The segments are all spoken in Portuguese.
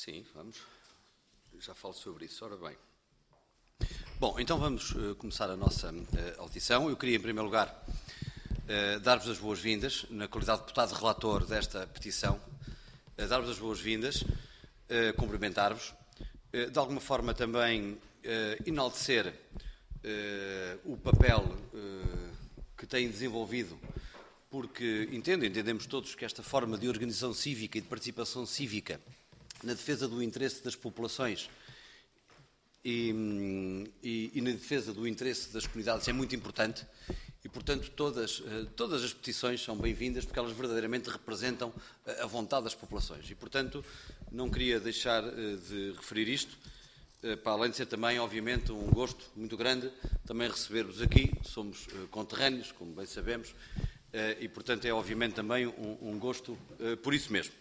Sim, vamos. Já falo sobre isso. Ora bem. Bom, então vamos começar a nossa audição. Eu queria, em primeiro lugar, dar-vos as boas-vindas, na qualidade de deputado relator desta petição, dar-vos as boas-vindas, cumprimentar-vos, de alguma forma também enaltecer o papel que têm desenvolvido, porque entendemos todos que esta forma de organização cívica e de participação cívica na defesa do interesse das populações e na defesa do interesse das comunidades é muito importante e, portanto, todas as petições são bem-vindas porque elas verdadeiramente representam a vontade das populações e, portanto, não queria deixar de referir isto, para além de ser também, obviamente, um gosto muito grande também receber-vos aqui. Somos conterrâneos, como bem sabemos, e, portanto, é obviamente também um gosto por isso mesmo.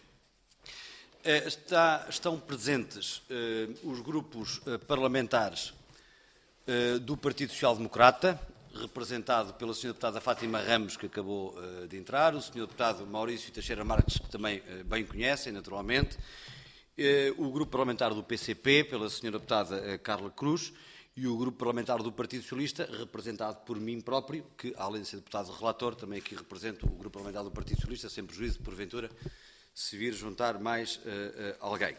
Estão presentes os grupos parlamentares do Partido Social Democrata, representado pela Sra. Deputada Fátima Ramos, que acabou de entrar, o Sr. Deputado Maurício Teixeira Marques, que também bem conhecem, naturalmente, o Grupo Parlamentar do PCP, pela Sra. Deputada Carla Cruz, e o Grupo Parlamentar do Partido Socialista, representado por mim próprio, que, além de ser deputado relator, também aqui represento o Grupo Parlamentar do Partido Socialista, sem prejuízo, porventura, se vir juntar mais alguém.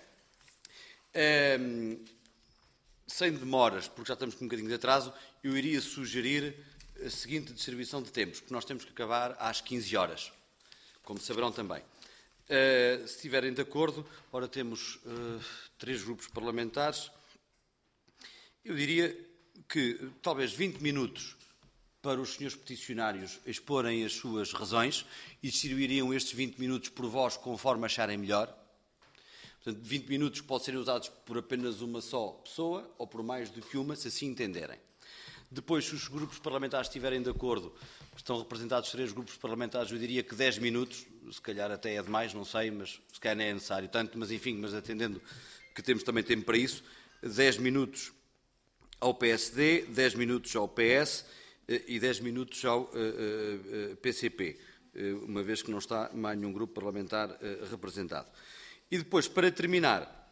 Sem demoras, porque já estamos com um bocadinho de atraso, eu iria sugerir a seguinte distribuição de tempos, porque nós temos que acabar às 15 horas, como saberão também. Se estiverem de acordo, ora temos 3 grupos parlamentares. Eu diria que talvez 20 minutos para os senhores peticionários exporem as suas razões e distribuiriam estes 20 minutos por vós conforme acharem melhor. Portanto, 20 minutos podem ser usados por apenas uma só pessoa ou por mais do que uma, se assim entenderem. Depois, se os grupos parlamentares estiverem de acordo, estão representados 3 grupos parlamentares, eu diria que 10 minutos, se calhar até é demais, não sei, mas se calhar não é necessário tanto, mas enfim, mas atendendo que temos também tempo para isso, 10 minutos ao PSD, 10 minutos ao PS e 10 minutos ao PCP, uma vez que não está mais nenhum grupo parlamentar representado. E depois, para terminar,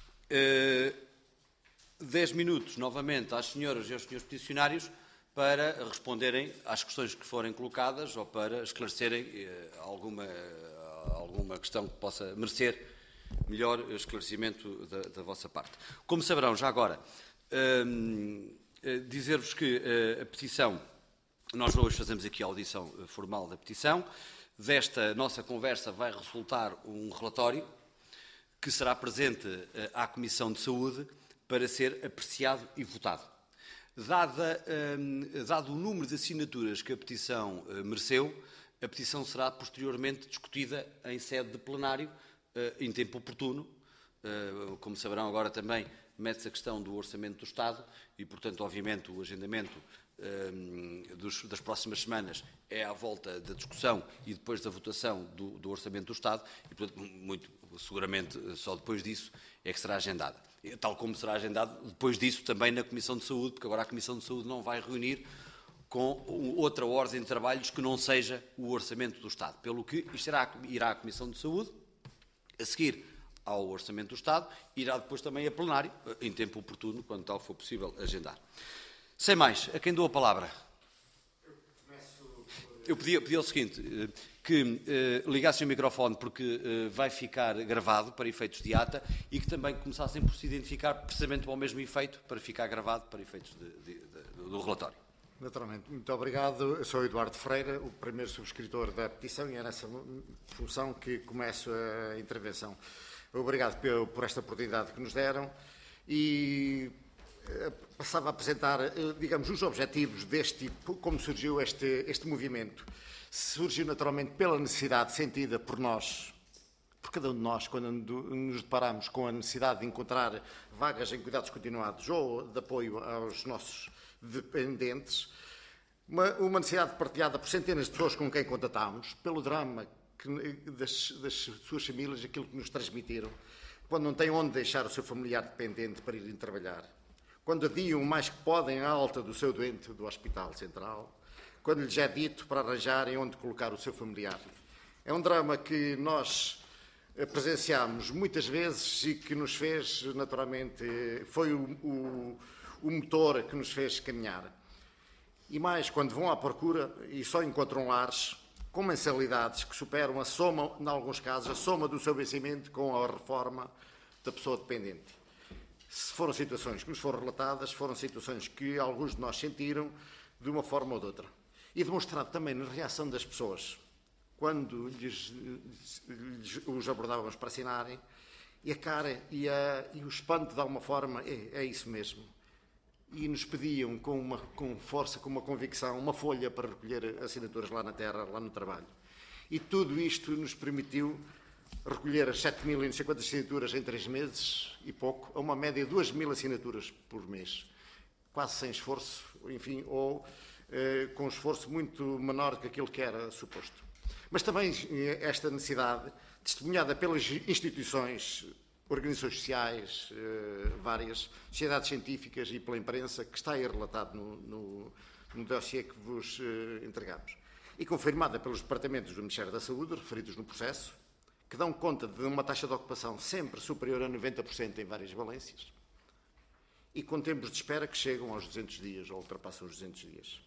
10 minutos novamente às senhoras e aos senhores peticionários para responderem às questões que forem colocadas ou para esclarecerem alguma questão que possa merecer melhor esclarecimento da vossa parte. Como saberão, já agora, dizer-vos que a petição, nós hoje fazemos aqui a audição formal da petição, desta nossa conversa vai resultar um relatório que será presente à Comissão de Saúde para ser apreciado e votado. Dado o número de assinaturas que a petição mereceu, a petição será posteriormente discutida em sede de plenário, em tempo oportuno. Como saberão agora também, mete-se a questão do Orçamento do Estado e, portanto, obviamente, o agendamento das próximas semanas é à volta da discussão e depois da votação do Orçamento do Estado e, portanto, muito seguramente só depois disso é que será agendada. Tal como será agendado depois disso também na Comissão de Saúde, porque agora a Comissão de Saúde não vai reunir com outra ordem de trabalhos que não seja o Orçamento do Estado. Pelo que isto irá à Comissão de Saúde, a seguir ao Orçamento do Estado, irá depois também a plenário, em tempo oportuno, quando tal for possível agendar. Sem mais, a quem dou a palavra? Eu pedi o seguinte, que ligassem o microfone porque vai ficar gravado para efeitos de ata e que também começassem por se identificar precisamente ao mesmo efeito para ficar gravado para efeitos do relatório. Naturalmente. Muito obrigado. Eu sou Eduardo Ferreira, o primeiro subscritor da petição e é nessa função que começo a intervenção. Obrigado por esta oportunidade que nos deram e passava a apresentar, digamos, os objetivos deste tipo, como surgiu este movimento. Surgiu naturalmente pela necessidade sentida por nós, por cada um de nós, quando nos deparamos com a necessidade de encontrar vagas em cuidados continuados ou de apoio aos nossos dependentes, uma necessidade partilhada por centenas de pessoas com quem contatámos, pelo drama das suas famílias, aquilo que nos transmitiram, quando não têm onde deixar o seu familiar dependente para irem trabalhar, quando adiam o mais que podem a alta do seu doente do Hospital Central, quando lhes é dito para arranjarem onde colocar o seu familiar. É um drama que nós presenciámos muitas vezes e que nos fez, naturalmente, foi o motor que nos fez caminhar. E mais, quando vão à procura e só encontram lares com mensalidades que superam a soma, em alguns casos, a soma do seu vencimento com a reforma da pessoa dependente. Se foram situações que nos foram relatadas, foram situações que alguns de nós sentiram de uma forma ou de outra. E demonstrado também na reação das pessoas, quando os abordávamos para assinarem, e a cara e o espanto, de alguma forma, é isso mesmo. E nos pediam com força, com uma convicção, uma folha para recolher assinaturas lá na terra, lá no trabalho. E tudo isto nos permitiu recolher as 7.050 assinaturas em 3 meses e pouco, a uma média de 2.000 assinaturas por mês. Quase sem esforço, enfim, ou com um esforço muito menor do que aquilo que era suposto. Mas também esta necessidade, testemunhada pelas instituições, organizações sociais, várias sociedades científicas e pela imprensa, que está aí relatado no dossiê que vos entregamos. E confirmada pelos departamentos do Ministério da Saúde, referidos no processo, que dão conta de uma taxa de ocupação sempre superior a 90% em várias valências, e com tempos de espera que chegam aos 200 dias, ou ultrapassam os 200 dias.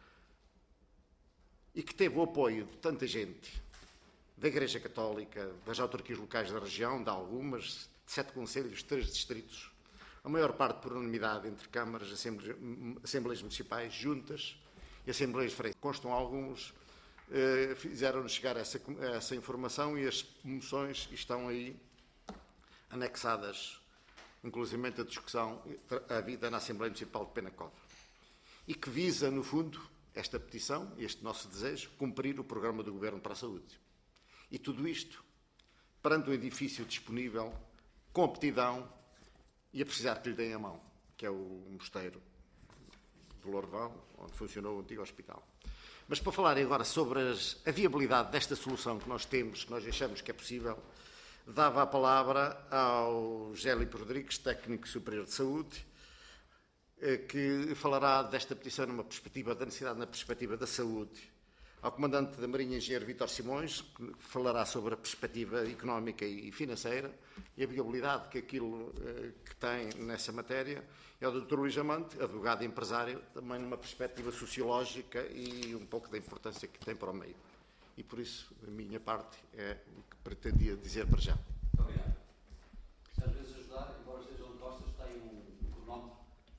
E que teve o apoio de tanta gente, da Igreja Católica, das autarquias locais da região, de algumas, de 7 concelhos, 3 distritos, a maior parte por unanimidade entre câmaras, assembleias municipais, juntas e assembleias de freguesia. Constam alguns, fizeram-nos chegar essa informação e as moções estão aí anexadas, inclusive a discussão havida na Assembleia Municipal de Penacova. E que visa, no fundo, esta petição, este nosso desejo, cumprir o programa do Governo para a Saúde. E tudo isto perante um edifício disponível, com aptidão e a precisar que lhe deem a mão, que é o mosteiro do Lourvão, onde funcionou o antigo hospital. Mas para falarem agora sobre a viabilidade desta solução que nós temos, que nós achamos que é possível, dava a palavra ao José Lipe Rodrigues, técnico superior de saúde, que falará desta petição numa perspectiva da necessidade, na perspectiva da saúde. Ao comandante da Marinha, engenheiro Vítor Simões, que falará sobre a perspectiva económica e financeira e a viabilidade que aquilo que tem nessa matéria. E ao Dr. Luís Amante, advogado e empresário, também numa perspectiva sociológica e um pouco da importância que tem para o meio. E por isso, da minha parte, é o que pretendia dizer para já. Muito obrigado. Se às vezes ajudar, embora estejam de costas, está aí um cronómetro.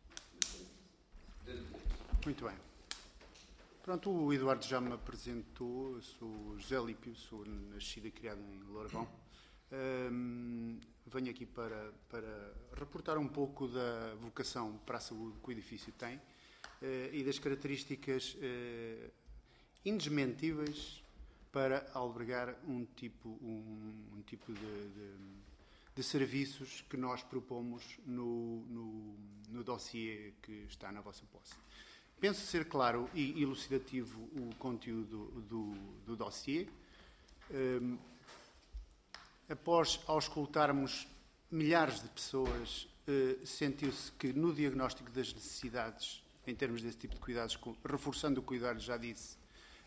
Muito bem. Pronto, o Eduardo já me apresentou, eu sou José Lípio, sou nascido e criado em Lourvão. Venho aqui para reportar um pouco da vocação para a saúde que o edifício tem e das características indesmentíveis para albergar um tipo de serviços que nós propomos no dossiê que está na vossa posse. Penso ser claro e elucidativo o conteúdo do dossiê. Após auscultarmos milhares de pessoas, sentiu-se que no diagnóstico das necessidades, em termos desse tipo de cuidados, reforçando o cuidado, já disse,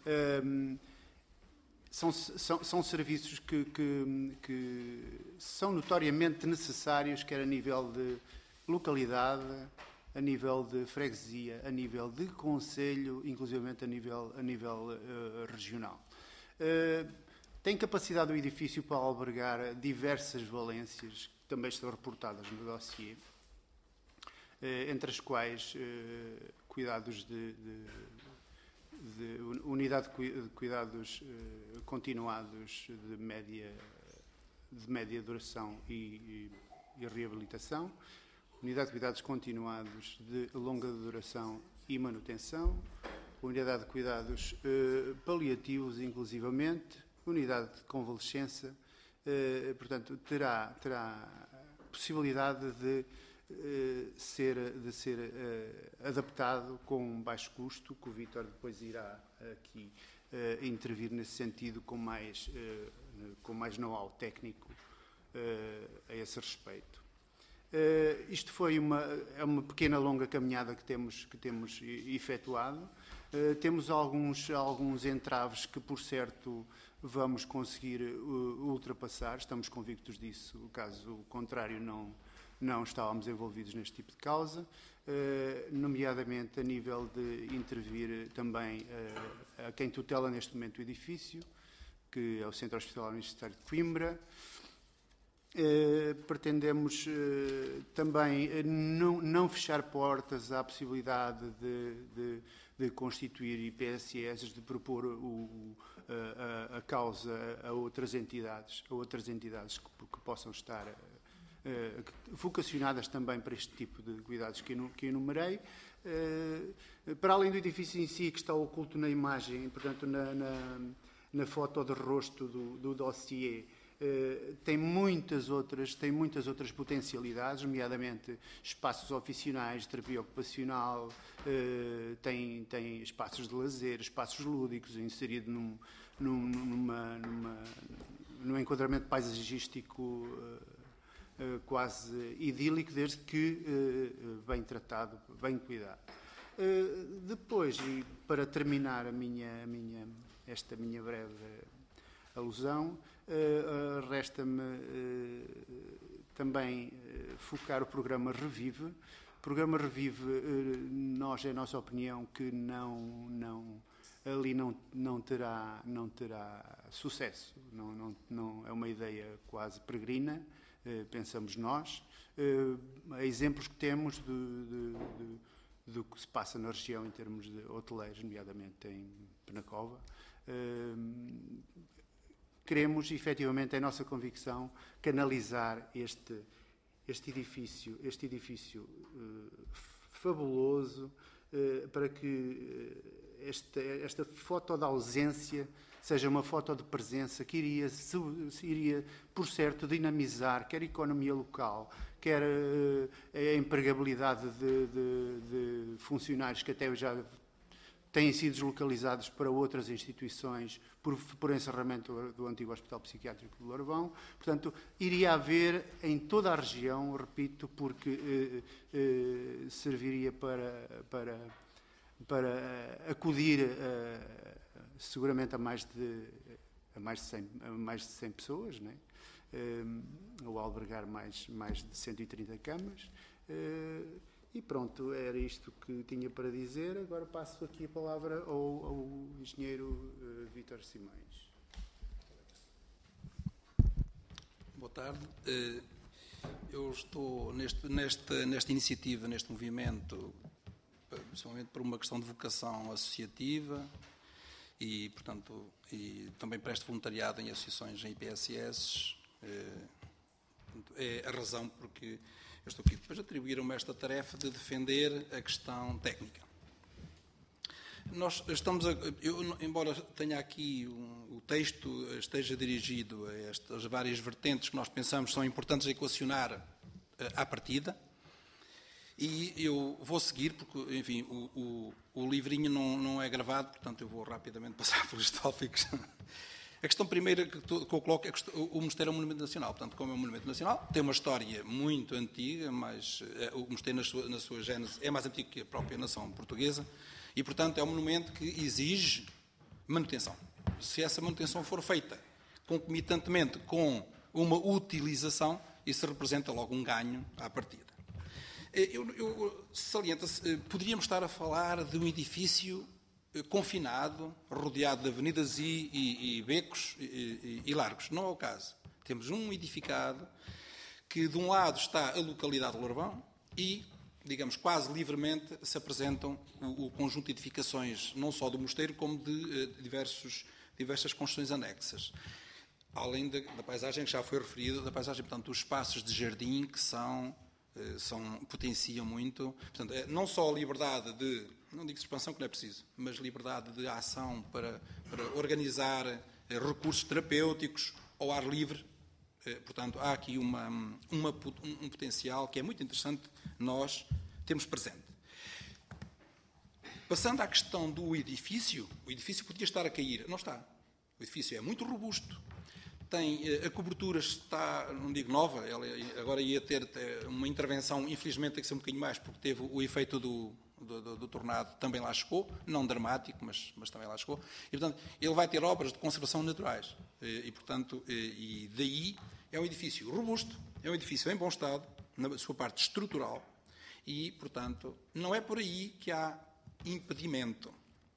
são serviços que são notoriamente necessários, quer a nível de localidade, a nível de freguesia, a nível de concelho, inclusivamente a nível regional. Tem capacidade o edifício para albergar diversas valências, que também estão reportadas no dossiê, entre as quais cuidados unidade de cuidados continuados de média duração e reabilitação, unidade de cuidados continuados de longa duração e manutenção, unidade de cuidados paliativos, inclusivamente, unidade de convalescença, portanto, terá possibilidade de ser adaptado com um baixo custo, que o Vítor depois irá aqui intervir nesse sentido com mais know-how técnico a esse respeito. Isto foi uma pequena, longa caminhada que temos efetuado. Temos alguns entraves que, por certo, vamos conseguir ultrapassar. Estamos convictos disso. Caso contrário, não estávamos envolvidos neste tipo de causa, nomeadamente a nível de intervir também a quem tutela neste momento o edifício, que é o Centro Hospitalar Universitário de Coimbra. Pretendemos também não fechar portas à possibilidade de constituir IPSS, de propor a causa a outras entidades que possam estar vocacionadas também para este tipo de cuidados que enumerei. Para além do edifício em si, que está oculto na imagem, portanto, na foto de rosto do dossiê, tem muitas outras potencialidades, nomeadamente espaços oficinais, terapia ocupacional, tem espaços de lazer, espaços lúdicos, inserido num enquadramento paisagístico quase idílico, desde que bem tratado, bem cuidado. Depois, e para terminar esta minha breve alusão, resta-me também focar o programa Revive. O programa Revive, é a nossa opinião que ali não terá sucesso. Não é uma ideia quase peregrina, pensamos nós. Há exemplos que temos do que se passa na região em termos de hoteleiros, nomeadamente em Penacova. Queremos, efetivamente, é a nossa convicção, canalizar este edifício fabuloso para que esta foto da ausência seja uma foto de presença que iria, por certo, dinamizar quer a economia local, quer a empregabilidade de funcionários que até já têm sido deslocalizados para outras instituições por encerramento do antigo Hospital Psiquiátrico de Lourvão. Portanto, iria haver em toda a região, repito, porque serviria para acudir seguramente a mais de 100 pessoas, não é? Ou albergar mais de 130 camas. E pronto, era isto que tinha para dizer. Agora passo aqui a palavra ao engenheiro Vítor Simões. Boa tarde. Eu estou nesta iniciativa, neste movimento, principalmente por uma questão de vocação associativa e, portanto, e também presto voluntariado em associações em IPSS. É a razão porque eu estou aqui. Depois atribuíram-me esta tarefa de defender a questão técnica. Nós estamos embora tenha aqui o texto esteja dirigido a estas várias vertentes que nós pensamos são importantes a equacionar à partida, e eu vou seguir, porque, enfim, o livrinho não é gravado, portanto eu vou rapidamente passar pelos tópicos. A questão primeira que eu coloco é que o mosteiro é um monumento nacional. Portanto, como é um monumento nacional, tem uma história muito antiga, mas o mosteiro na sua gênese é mais antigo que a própria nação portuguesa e, portanto, é um monumento que exige manutenção. Se essa manutenção for feita concomitantemente com uma utilização, isso representa logo um ganho à partida. Eu saliento, poderíamos estar a falar de um edifício confinado, rodeado de avenidas e becos e largos. Não é o caso. Temos um edificado que, de um lado, está a localidade de Lourvão e, digamos, quase livremente se apresentam o conjunto de edificações, não só do mosteiro, como de diversas construções anexas. Além da paisagem que já foi referida, da paisagem, portanto, os espaços de jardim que potenciam muito. Portanto, não só a liberdade não digo expansão que não é preciso, mas liberdade de ação para organizar recursos terapêuticos ao ar livre. Portanto, há aqui um potencial que é muito interessante nós temos presente. Passando à questão do edifício, o edifício podia estar a cair. Não está. O edifício é muito robusto, A cobertura está, não digo nova, ela agora ia ter uma intervenção, infelizmente tem que ser um bocadinho mais, porque teve o efeito do tornado, também lá chegou, não dramático, mas também lá chegou. E, portanto, ele vai ter obras de conservação naturais. E portanto, e daí é um edifício robusto, é um edifício em bom estado, na sua parte estrutural, e, portanto, não é por aí que há impedimento.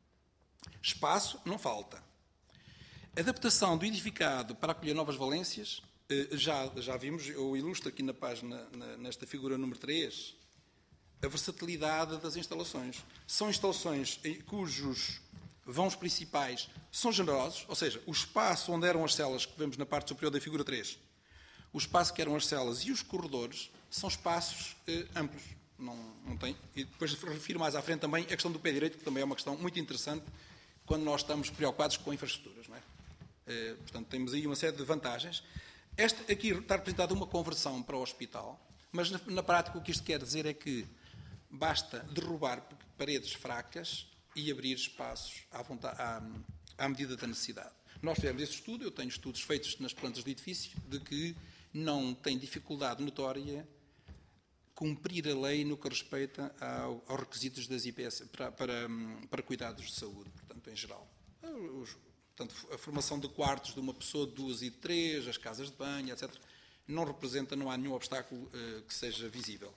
Espaço não falta. Adaptação do edificado para acolher novas valências, já vimos, eu ilustro aqui na página, nesta figura número 3, a versatilidade das instalações. São instalações cujos vãos principais são generosos, ou seja, o espaço onde eram as celas, que vemos na parte superior da figura 3, o espaço que eram as celas e os corredores são espaços amplos. Não tem. E depois refiro mais à frente também a questão do pé direito, que também é uma questão muito interessante quando nós estamos preocupados com infraestruturas. Não é? Portanto, temos aí uma série de vantagens. Aqui está representada uma conversão para o hospital, mas na prática o que isto quer dizer é que basta derrubar paredes fracas e abrir espaços à medida da necessidade. Nós fizemos esse estudo, eu tenho estudos feitos nas plantas do edifício, de que não tem dificuldade notória cumprir a lei no que respeita aos requisitos das IPS para cuidados de saúde, portanto, em geral. Portanto, a formação de quartos de uma pessoa, de 2 e de 3, as casas de banho, etc., não há nenhum obstáculo que seja visível.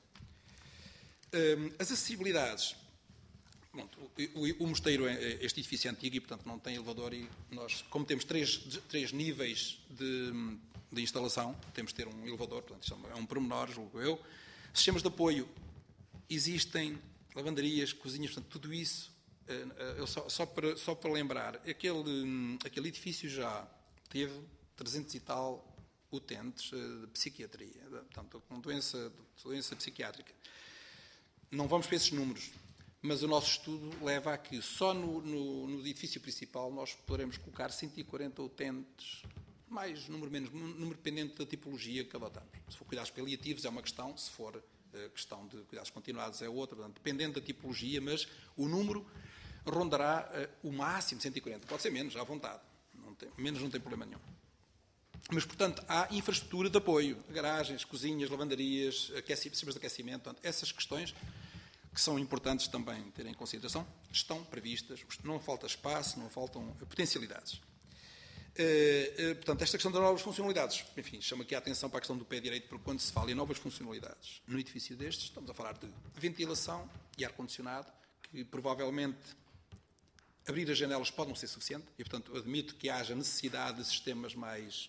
As acessibilidades. Bom, o mosteiro é este edifício antigo e, portanto, não tem elevador e nós, como temos três níveis de instalação, temos de ter um elevador, portanto, isto é um pormenor, julgo eu. Sistemas de apoio. Existem lavanderias, cozinhas, portanto, tudo isso. Só para lembrar, aquele edifício já teve 300 e tal utentes de psiquiatria, portanto, com doença psiquiátrica. Não vamos para esses números, mas o nosso estudo leva a que só no edifício principal nós poderemos colocar 140 utentes, mais número, menos, número dependente da tipologia que adotamos. Se for cuidados paliativos é uma questão, se for questão de cuidados continuados é outra, portanto, dependendo da tipologia, mas o número rondará o máximo 140, pode ser menos, à vontade, menos não tem problema nenhum. Mas, portanto, há infraestrutura de apoio, garagens, cozinhas, lavanderias, sistemas de aquecimento, portanto, essas questões que são importantes também ter em consideração, estão previstas, não falta espaço, não faltam potencialidades. Portanto, esta questão das novas funcionalidades, enfim, chama aqui a atenção para a questão do pé direito, porque quando se fala em novas funcionalidades no edifício destes, estamos a falar de ventilação e ar-condicionado, que provavelmente abrir as janelas pode não ser suficiente, e, portanto, admito que haja necessidade de sistemas mais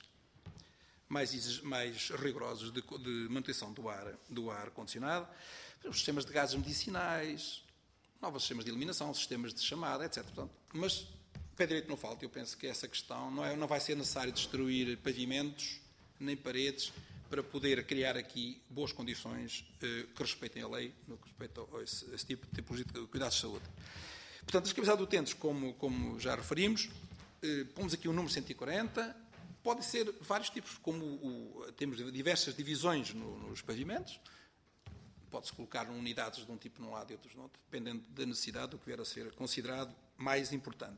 rigorosos de manutenção do ar condicionado, os sistemas de gases medicinais, novos sistemas de eliminação, sistemas de chamada, etc. Portanto, mas pé direito não falta. Eu penso que essa questão não vai ser necessário destruir pavimentos nem paredes para poder criar aqui boas condições que respeitem a lei no que respeita a esse tipo de tipologia de cuidados de saúde. Portanto, as capacidades utentes, como já referimos, pomos aqui o número 140, podem ser vários tipos, temos diversas divisões nos pavimentos, pode-se colocar unidades de um tipo num lado e outros no outro, dependendo da necessidade do que vier a ser considerado mais importante.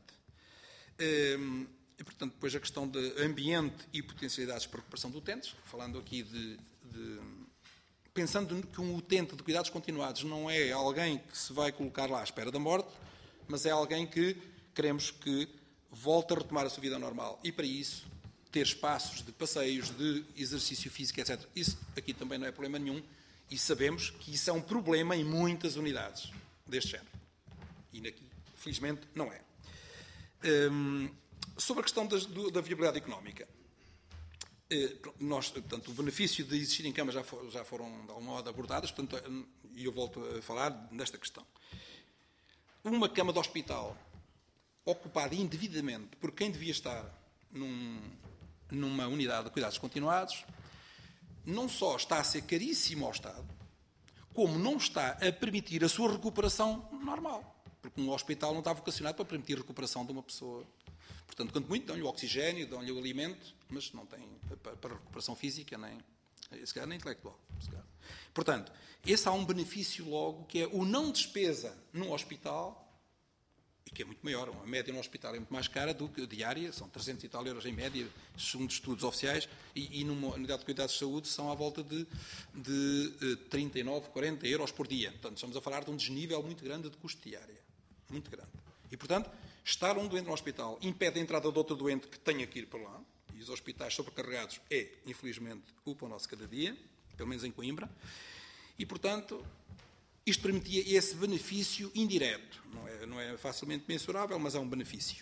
E, portanto, depois a questão de ambiente e potencialidades para recuperação de utentes, falando aqui pensando que um utente de cuidados continuados não é alguém que se vai colocar lá à espera da morte, mas é alguém que queremos que volte a retomar a sua vida normal. E, para isso, ter espaços de passeios, de exercício físico, etc. Isso aqui também não é problema nenhum. E sabemos que isso é um problema em muitas unidades deste género. E aqui, felizmente, não é. Sobre a questão da viabilidade económica. Portanto, o benefício de existirem camas já foram, de algum modo, abordadas, portanto, e eu volto a falar nesta questão. Uma cama de hospital ocupada indevidamente por quem devia estar numa unidade de cuidados continuados, não só está a ser caríssimo ao Estado, como não está a permitir a sua recuperação normal. Porque um hospital não está vocacionado para permitir a recuperação de uma pessoa. Portanto, quanto muito, dão-lhe o oxigênio, dão-lhe o alimento, mas não tem para recuperação física, se calhar nem intelectual. Portanto, esse há um benefício logo, que é o não despesa num hospital e que é muito maior. A média no hospital é muito mais cara do que a diária, são 300 e tal euros em média, segundo estudos oficiais, e numa unidade de cuidados de saúde são à volta de 39, 40 euros por dia. Portanto, estamos a falar de um desnível muito grande de custo diário. Muito grande. E, portanto, estar um doente no hospital impede a entrada de outro doente que tenha que ir para lá, e os hospitais sobrecarregados é, infelizmente, o pão nosso cada dia, pelo menos em Coimbra, e, portanto, isto permitia esse benefício indireto. Não é facilmente mensurável, mas é um benefício.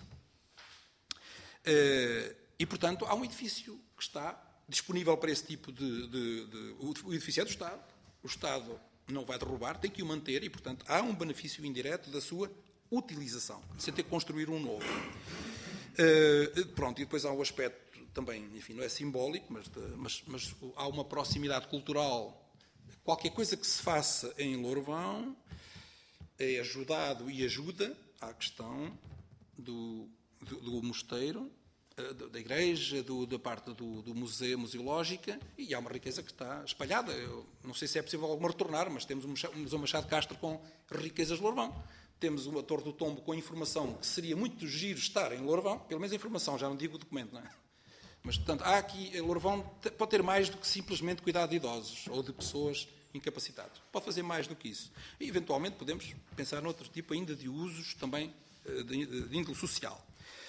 E, portanto, há um edifício que está disponível para esse tipo o edifício é do Estado. O Estado não vai derrubar, tem que o manter e, portanto, há um benefício indireto da sua utilização, sem ter que construir um novo. Pronto, e depois há um aspecto também, enfim, não é simbólico, mas há uma proximidade cultural. Qualquer coisa que se faça em Lourvão é ajudado e ajuda à questão do mosteiro, da igreja, da parte do museu, museológica, e há uma riqueza que está espalhada. Eu não sei se é possível alguma retornar, mas temos o Museu Machado de Castro com riquezas de Lourvão. Temos uma Torre do Tombo com informação que seria muito giro estar em Lourvão, pelo menos a informação, já não digo o documento, não é? Mas, portanto, há aqui, Lourvão pode ter mais do que simplesmente cuidar de idosos ou de pessoas incapacitadas. Pode fazer mais do que isso. E, eventualmente, podemos pensar noutro tipo ainda de usos também de índole social.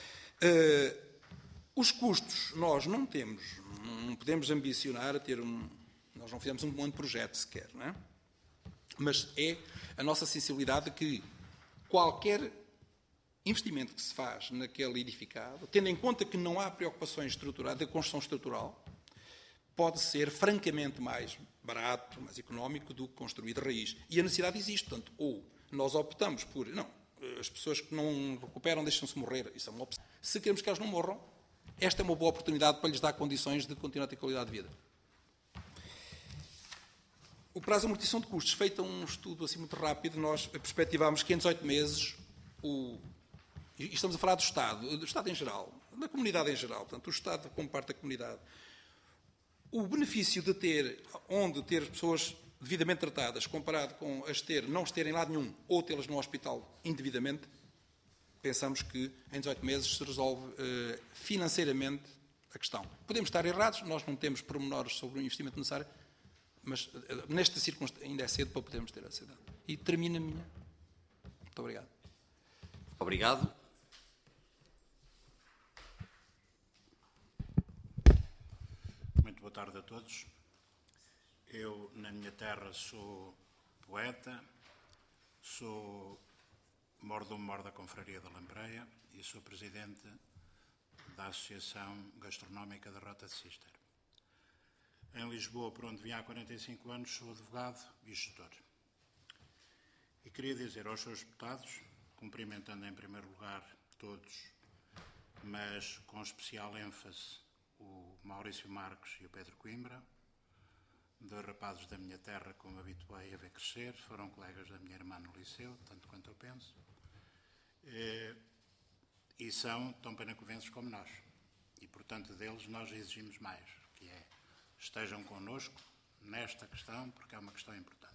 Os custos, nós não temos, não podemos ambicionar a ter nós não fizemos um monte de projeto sequer, não é? Mas é a nossa sensibilidade que qualquer investimento que se faz naquele edificado, tendo em conta que não há preocupações estruturais, da construção estrutural, pode ser francamente mais barato, mais económico do que construir de raiz. E a necessidade existe. Portanto, ou nós optamos por... Não, as pessoas que não recuperam deixam-se morrer. Isso é uma opção. Se queremos que elas não morram, esta é uma boa oportunidade para lhes dar condições de continuar a ter qualidade de vida. O prazo de amortização de custos, feito um estudo assim muito rápido, nós perspectivámos que em 18 meses, e estamos a falar do Estado em geral, da comunidade em geral, portanto, o Estado como parte da comunidade, o benefício de ter as pessoas devidamente tratadas, comparado com não as terem lado nenhum, ou tê-las no hospital indevidamente, pensamos que em 18 meses se resolve financeiramente a questão. Podemos estar errados, nós não temos pormenores sobre o investimento necessário, mas nesta circunstância ainda é cedo para podermos ter essa idade. E termina a minha. Muito obrigado. Obrigado. Muito boa tarde a todos. Eu, na minha terra, sou poeta, sou mordomo da Confraria da Lampreia e sou presidente da Associação Gastronómica da Rota de Cister. Em Lisboa, por onde vim há 45 anos, sou advogado e gestor. E queria dizer aos seus deputados, cumprimentando em primeiro lugar todos, mas com especial ênfase o Maurício Marques e o Pedro Coimbra, dois rapazes da minha terra, como habituei a ver crescer, foram colegas da minha irmã no liceu, tanto quanto eu penso, e são tão panacovenses como nós. E, portanto, deles nós exigimos mais, que é estejam connosco nesta questão, porque é uma questão importante.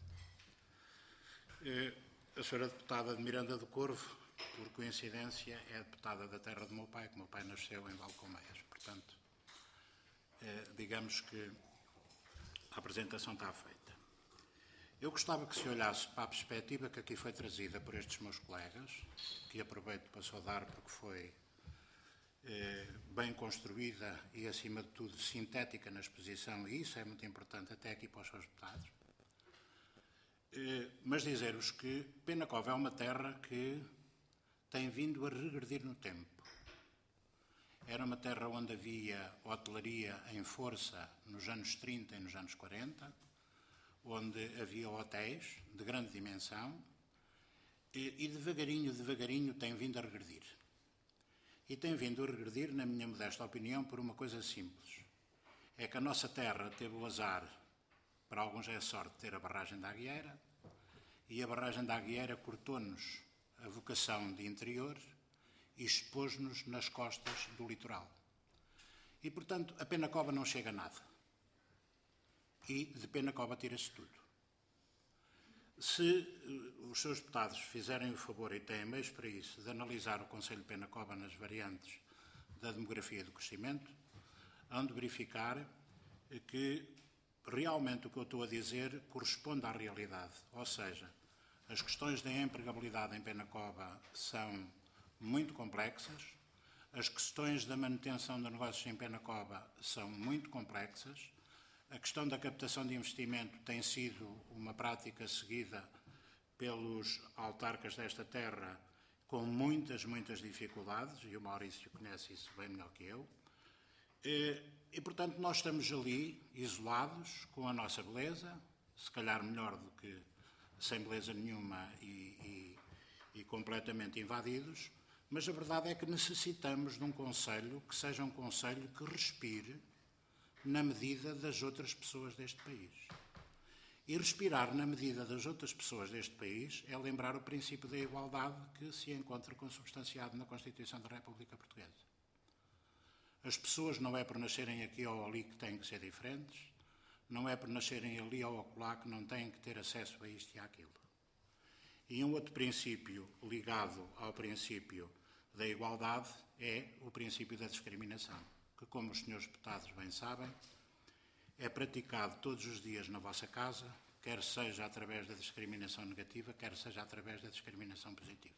A senhora deputada de Miranda do Corvo, por coincidência, é deputada da terra do meu pai, que o meu pai nasceu em Valcomeias. Portanto, digamos que a apresentação está feita. Eu gostava que se olhasse para a perspectiva que aqui foi trazida por estes meus colegas, que aproveito para saudar porque foi bem construída e, acima de tudo, sintética na exposição, e isso é muito importante até aqui para os seus deputados. Mas dizer-vos que Penacova é uma terra que tem vindo a regredir no tempo. Era uma terra onde havia hotelaria em força nos anos 30 e nos anos 40, onde havia hotéis de grande dimensão e devagarinho tem vindo a regredir. E tem vindo a regredir, na minha modesta opinião, por uma coisa simples. É que a nossa terra teve o azar, para alguns é a sorte, de ter a barragem da Aguieira, e a barragem da Aguieira cortou-nos a vocação de interior e expôs-nos nas costas do litoral. E, portanto, a Penacova não chega a nada. E de Penacova tira-se tudo. Se os seus deputados fizerem o favor, e têm meios para isso, de analisar o Conselho de Penacova nas variantes da demografia e do crescimento, hão de verificar que realmente o que eu estou a dizer corresponde à realidade. Ou seja, as questões da empregabilidade em Penacova são muito complexas, as questões da manutenção de negócios em Penacova são muito complexas, a questão da captação de investimento tem sido uma prática seguida pelos autarcas desta terra com muitas dificuldades, e o Maurício conhece isso bem melhor que eu. E, portanto, nós estamos ali, isolados, com a nossa beleza, se calhar melhor do que sem beleza nenhuma e completamente invadidos, mas a verdade é que necessitamos de um conselho que seja um conselho que respire na medida das outras pessoas deste país. E respirar na medida das outras pessoas deste país é lembrar o princípio da igualdade que se encontra consubstanciado na Constituição da República Portuguesa. As pessoas não é por nascerem aqui ou ali que têm que ser diferentes, não é por nascerem ali ou acolá que não têm que ter acesso a isto e àquilo. E um outro princípio ligado ao princípio da igualdade é o princípio da discriminação, que, como os senhores deputados bem sabem, é praticado todos os dias na vossa casa, quer seja através da discriminação negativa, quer seja através da discriminação positiva.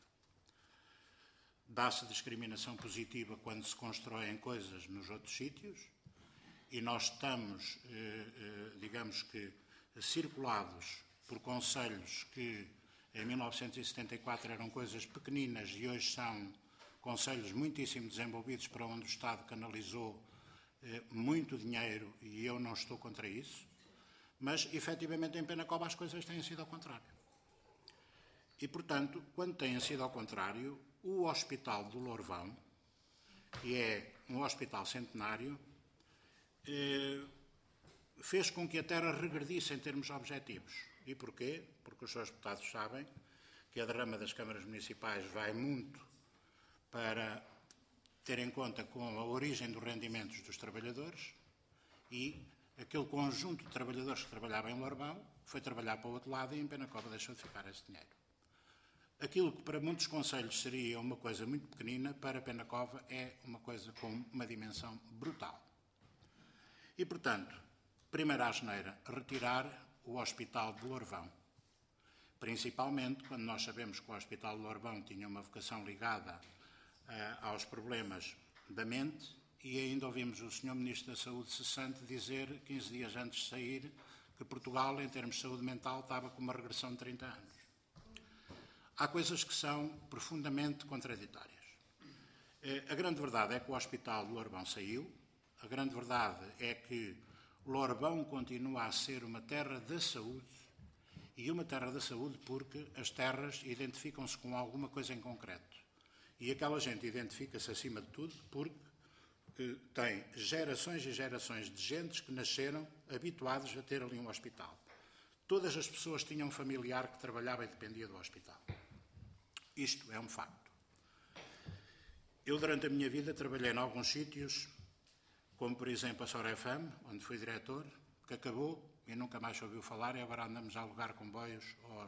Dá-se discriminação positiva quando se constroem coisas nos outros sítios e nós estamos, digamos que, circulados por conselhos que em 1974 eram coisas pequeninas e hoje são conselhos muitíssimo desenvolvidos para onde o Estado canalizou muito dinheiro e eu não estou contra isso, mas efetivamente em Penacova as coisas têm sido ao contrário. E, portanto, quando têm sido ao contrário, o Hospital do Lourvão, que é um hospital centenário, fez com que a Terra regredisse em termos objetivos. E porquê? Porque os seus deputados sabem que a derrama das câmaras municipais vai muito para ter em conta com a origem dos rendimentos dos trabalhadores e aquele conjunto de trabalhadores que trabalhava em Lourvão foi trabalhar para o outro lado e em Penacova deixou de ficar esse dinheiro. Aquilo que para muitos concelhos seria uma coisa muito pequenina, para Penacova é uma coisa com uma dimensão brutal. E, portanto, primeira asneira, retirar o Hospital de Lourvão. Principalmente quando nós sabemos que o Hospital de Lourvão tinha uma vocação ligada aos problemas da mente e ainda ouvimos o Sr. Ministro da Saúde cessante dizer, 15 dias antes de sair, que Portugal, em termos de saúde mental, estava com uma regressão de 30 anos. Há coisas que são profundamente contraditórias. A grande verdade é que o Hospital de Lourvão saiu, a grande verdade é que Lourvão continua a ser uma terra da saúde, e uma terra da saúde porque as terras identificam-se com alguma coisa em concreto. E aquela gente identifica-se, acima de tudo, porque tem gerações e gerações de gentes que nasceram habituados a ter ali um hospital. Todas as pessoas tinham um familiar que trabalhava e dependia do hospital. Isto é um facto. Eu, durante a minha vida, trabalhei em alguns sítios, como, por exemplo, a Sora FM, onde fui diretor, que acabou e nunca mais ouviu falar, e agora andamos a alugar comboios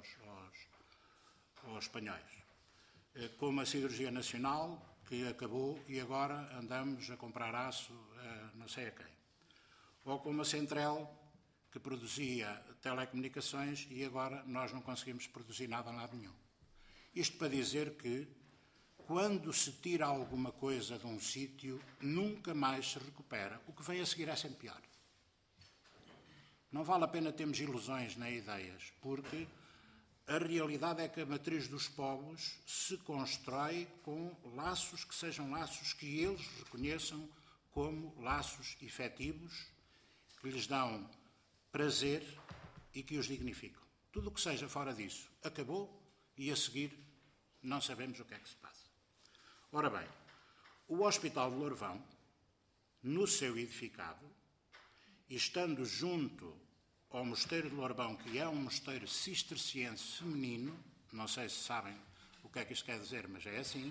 aos espanhóis. Como a Cirurgia Nacional, que acabou e agora andamos a comprar aço não sei a quem. Ou como a Centrel, que produzia telecomunicações e agora nós não conseguimos produzir nada em lado nenhum. Isto para dizer que, quando se tira alguma coisa de um sítio, nunca mais se recupera. O que vem a seguir é sempre pior. Não vale a pena termos ilusões nem ideias, porque a realidade é que a matriz dos povos se constrói com laços que sejam laços que eles reconheçam como laços efetivos, que lhes dão prazer e que os dignificam. Tudo o que seja fora disso acabou e a seguir não sabemos o que é que se passa. Ora bem, o Hospital de Lourvão, no seu edificado, e estando junto ao Mosteiro de Lourvão, que é um mosteiro cisterciense feminino, não sei se sabem o que é que isto quer dizer, mas é assim,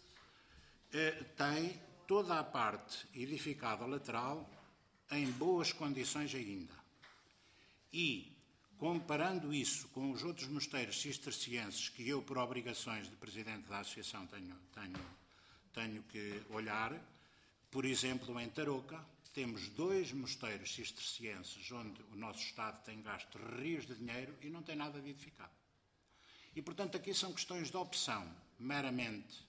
tem toda a parte edificada lateral em boas condições ainda. E comparando isso com os outros mosteiros cistercienses que eu, por obrigações de Presidente da Associação, tenho que olhar, por exemplo, em Tarouca, temos 2 mosteiros cistercienses onde o nosso Estado tem gasto rios de dinheiro e não tem nada de edificado. E, portanto, aqui são questões de opção meramente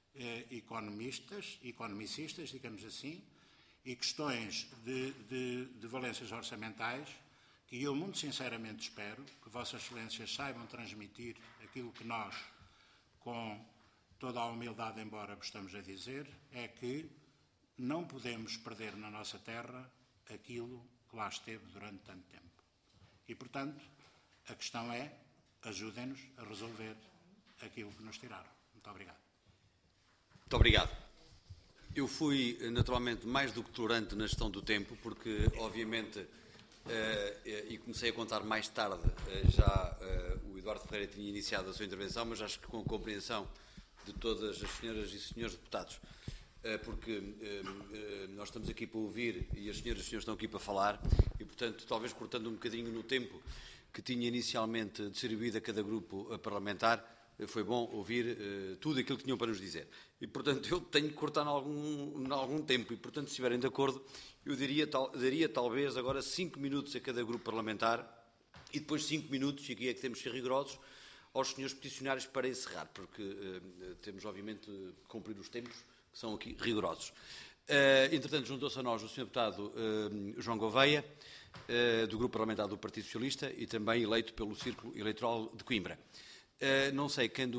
economicistas, digamos assim, e questões de valências orçamentais que eu, muito sinceramente, espero que Vossas Excelências saibam transmitir aquilo que nós, com toda a humildade, embora gostamos a dizer, é que não podemos perder na nossa terra aquilo que lá esteve durante tanto tempo. E, portanto, a questão é, ajudem-nos a resolver aquilo que nos tiraram. Muito obrigado. Muito obrigado. Eu fui, naturalmente, mais do que tolerante na gestão do tempo, porque, obviamente, e comecei a contar mais tarde, o Eduardo Ferreira tinha iniciado a sua intervenção, mas acho que com a compreensão de todas as senhoras e senhores deputados, porque nós estamos aqui para ouvir e as senhoras e senhores estão aqui para falar, e, portanto, talvez cortando um bocadinho no tempo que tinha inicialmente distribuído a cada grupo parlamentar, foi bom ouvir tudo aquilo que tinham para nos dizer. E, portanto, eu tenho que cortar em algum tempo. E, portanto, se estiverem de acordo, eu daria talvez agora 5 minutos a cada grupo parlamentar e depois 5 minutos, e aqui é que temos que ser rigorosos, aos senhores peticionários para encerrar, porque temos, obviamente, que cumprir os tempos que são aqui rigorosos. Entretanto, juntou-se a nós o Sr. Deputado João Gouveia, do Grupo Parlamentar do Partido Socialista e também eleito pelo Círculo Eleitoral de Coimbra. Não sei quem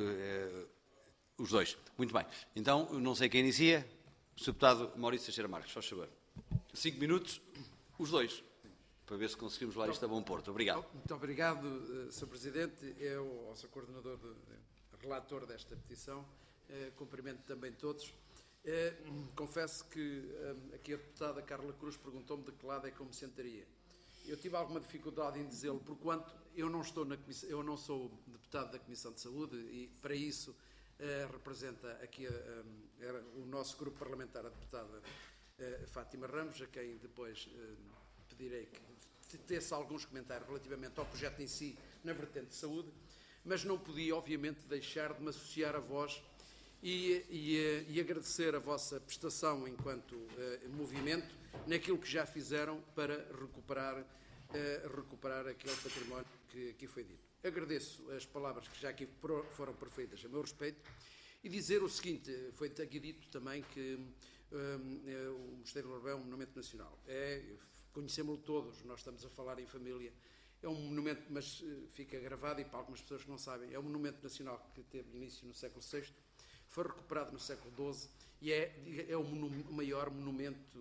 os dois. Muito bem. Então, não sei quem inicia. O Sr. Deputado Maurício Teixeira Marques, faz favor. 5 minutos, os dois, para ver se conseguimos lá isto a bom porto. Obrigado. Muito obrigado, Sr. Presidente. Eu, ao Sr. Coordenador, relator desta petição, cumprimento também todos. Confesso que aqui a deputada Carla Cruz perguntou-me de que lado é que eu me sentaria. Eu tive alguma dificuldade em dizê-lo, porquanto eu não sou deputado da Comissão de Saúde e, para isso, representa aqui o nosso grupo parlamentar, a deputada Fátima Ramos, a quem depois pedirei que tesse alguns comentários relativamente ao projeto em si, na vertente de saúde, mas não podia, obviamente, deixar de me associar a vós e agradecer a vossa prestação enquanto movimento naquilo que já fizeram para recuperar aquele património que aqui foi dito. Agradeço as palavras que já aqui foram proferidas a meu respeito e dizer o seguinte: foi aqui dito também que o Mosteiro de Lourvão é um monumento nacional. Conhecemos-lo todos, nós estamos a falar em família. É um monumento, mas fica gravado, e para algumas pessoas que não sabem, é um monumento nacional que teve início no século VI, foi recuperado no século XII e é o maior monumento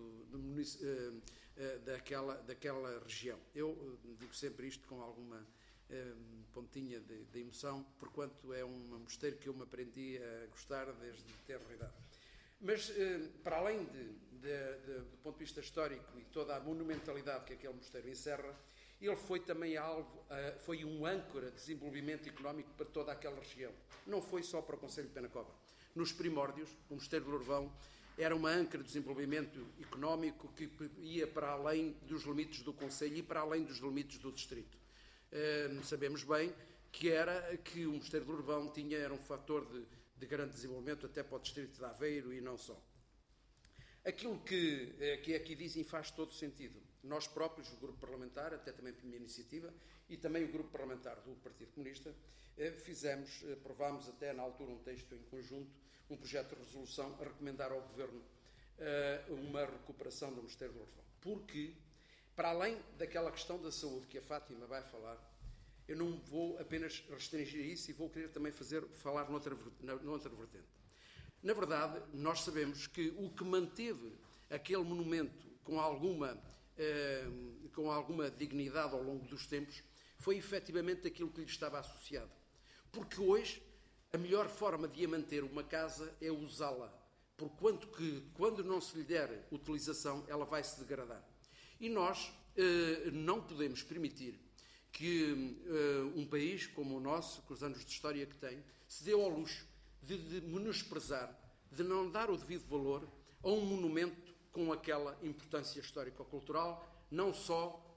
daquela região. Eu digo sempre isto com alguma pontinha de emoção, porquanto é um mosteiro que eu me aprendi a gostar desde tenra idade. Mas, para além do ponto de vista histórico e toda a monumentalidade que aquele mosteiro encerra, ele foi também foi um âncora de desenvolvimento económico para toda aquela região. Não foi só para o Concelho de Penacova. Nos primórdios, o Mosteiro de Lourvão era uma âncora de desenvolvimento económico que ia para além dos limites do Concelho e para além dos limites do distrito. Sabemos bem que o Mosteiro de Lourvão era um fator de grande desenvolvimento até para o distrito de Aveiro e não só. Aquilo que aqui dizem faz todo sentido. Nós próprios, o grupo parlamentar, até também por minha iniciativa, e também o grupo parlamentar do Partido Comunista, aprovámos até na altura um texto em conjunto, um projeto de resolução a recomendar ao Governo uma recuperação do Mosteiro de Lourvão. Porque, para além daquela questão da saúde que a Fátima vai falar, eu não vou apenas restringir isso e vou querer também falar noutra vertente. Na verdade, nós sabemos que o que manteve aquele monumento com alguma dignidade ao longo dos tempos foi efetivamente aquilo que lhe estava associado. Porque hoje a melhor forma de a manter uma casa é usá-la, porquanto que quando não se lhe der utilização ela vai se degradar. E nós não podemos permitir que um país como o nosso, com os anos de história que tem, se dê ao luxo de menosprezar, de não dar o devido valor a um monumento com aquela importância histórico-cultural, não só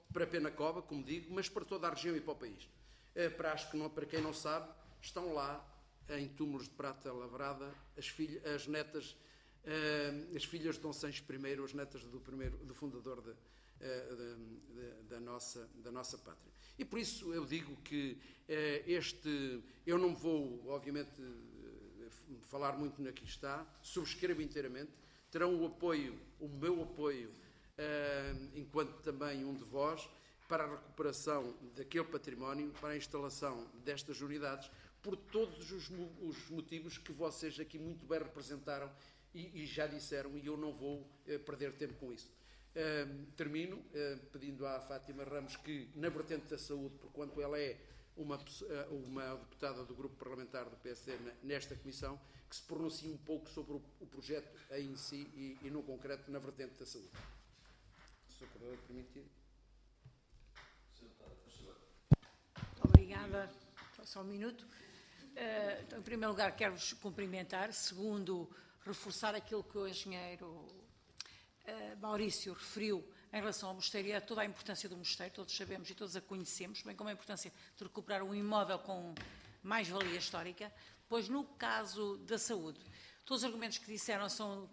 para Penacova, como digo, mas para toda a região e para o país. Para quem não sabe, estão lá, em túmulos de prata lavrada, as filhas de Dom Sancho I, as netas do fundador da nossa pátria. E por isso eu digo que eu não vou, obviamente, falar muito naquilo que está, subscrevo inteiramente, terão o meu apoio, enquanto também um de vós, para a recuperação daquele património, para a instalação destas unidades, por todos os motivos que vocês aqui muito bem representaram e já disseram, e eu não vou perder tempo com isso. Termino pedindo à Fátima Ramos que, na vertente da saúde, porquanto ela é uma deputada do grupo parlamentar do PSD nesta comissão, que se pronuncie um pouco sobre o projeto em si e no concreto na vertente da saúde. Se o Correio permitir. Obrigada. Só um minuto. Então, em primeiro lugar, quero-vos cumprimentar. Segundo, reforçar aquilo que o engenheiro Maurício referiu em relação ao mosteiro e a toda a importância do mosteiro. Todos sabemos e todos a conhecemos, bem como a importância de recuperar um imóvel com mais-valia histórica. Pois, no caso da saúde, todos os argumentos que disseram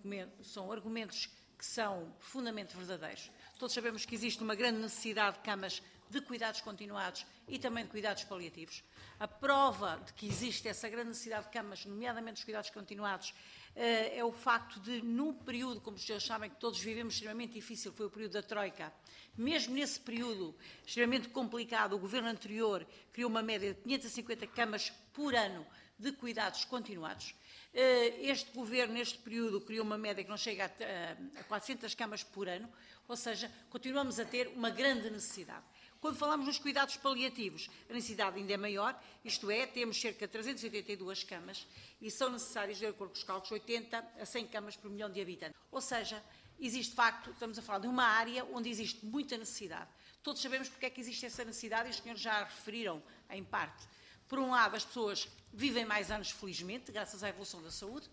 são argumentos que são profundamente verdadeiros. Todos sabemos que existe uma grande necessidade de camas de cuidados continuados e também de cuidados paliativos. A prova de que existe essa grande necessidade de camas, nomeadamente dos cuidados continuados, é o facto de, num período, como os senhores sabem, que todos vivemos extremamente difícil, foi o período da Troika, mesmo nesse período extremamente complicado, o governo anterior criou uma média de 550 camas por ano de cuidados continuados. Este governo, neste período, criou uma média que não chega a 400 camas por ano, ou seja, continuamos a ter uma grande necessidade. Quando falamos nos cuidados paliativos, a necessidade ainda é maior, isto é, temos cerca de 382 camas e são necessárias, de acordo com os cálculos, 80 a 100 camas por milhão de habitantes. Ou seja, existe de facto, estamos a falar de uma área onde existe muita necessidade. Todos sabemos porque é que existe essa necessidade e os senhores já a referiram em parte. Por um lado, as pessoas vivem mais anos, felizmente, graças à evolução da saúde.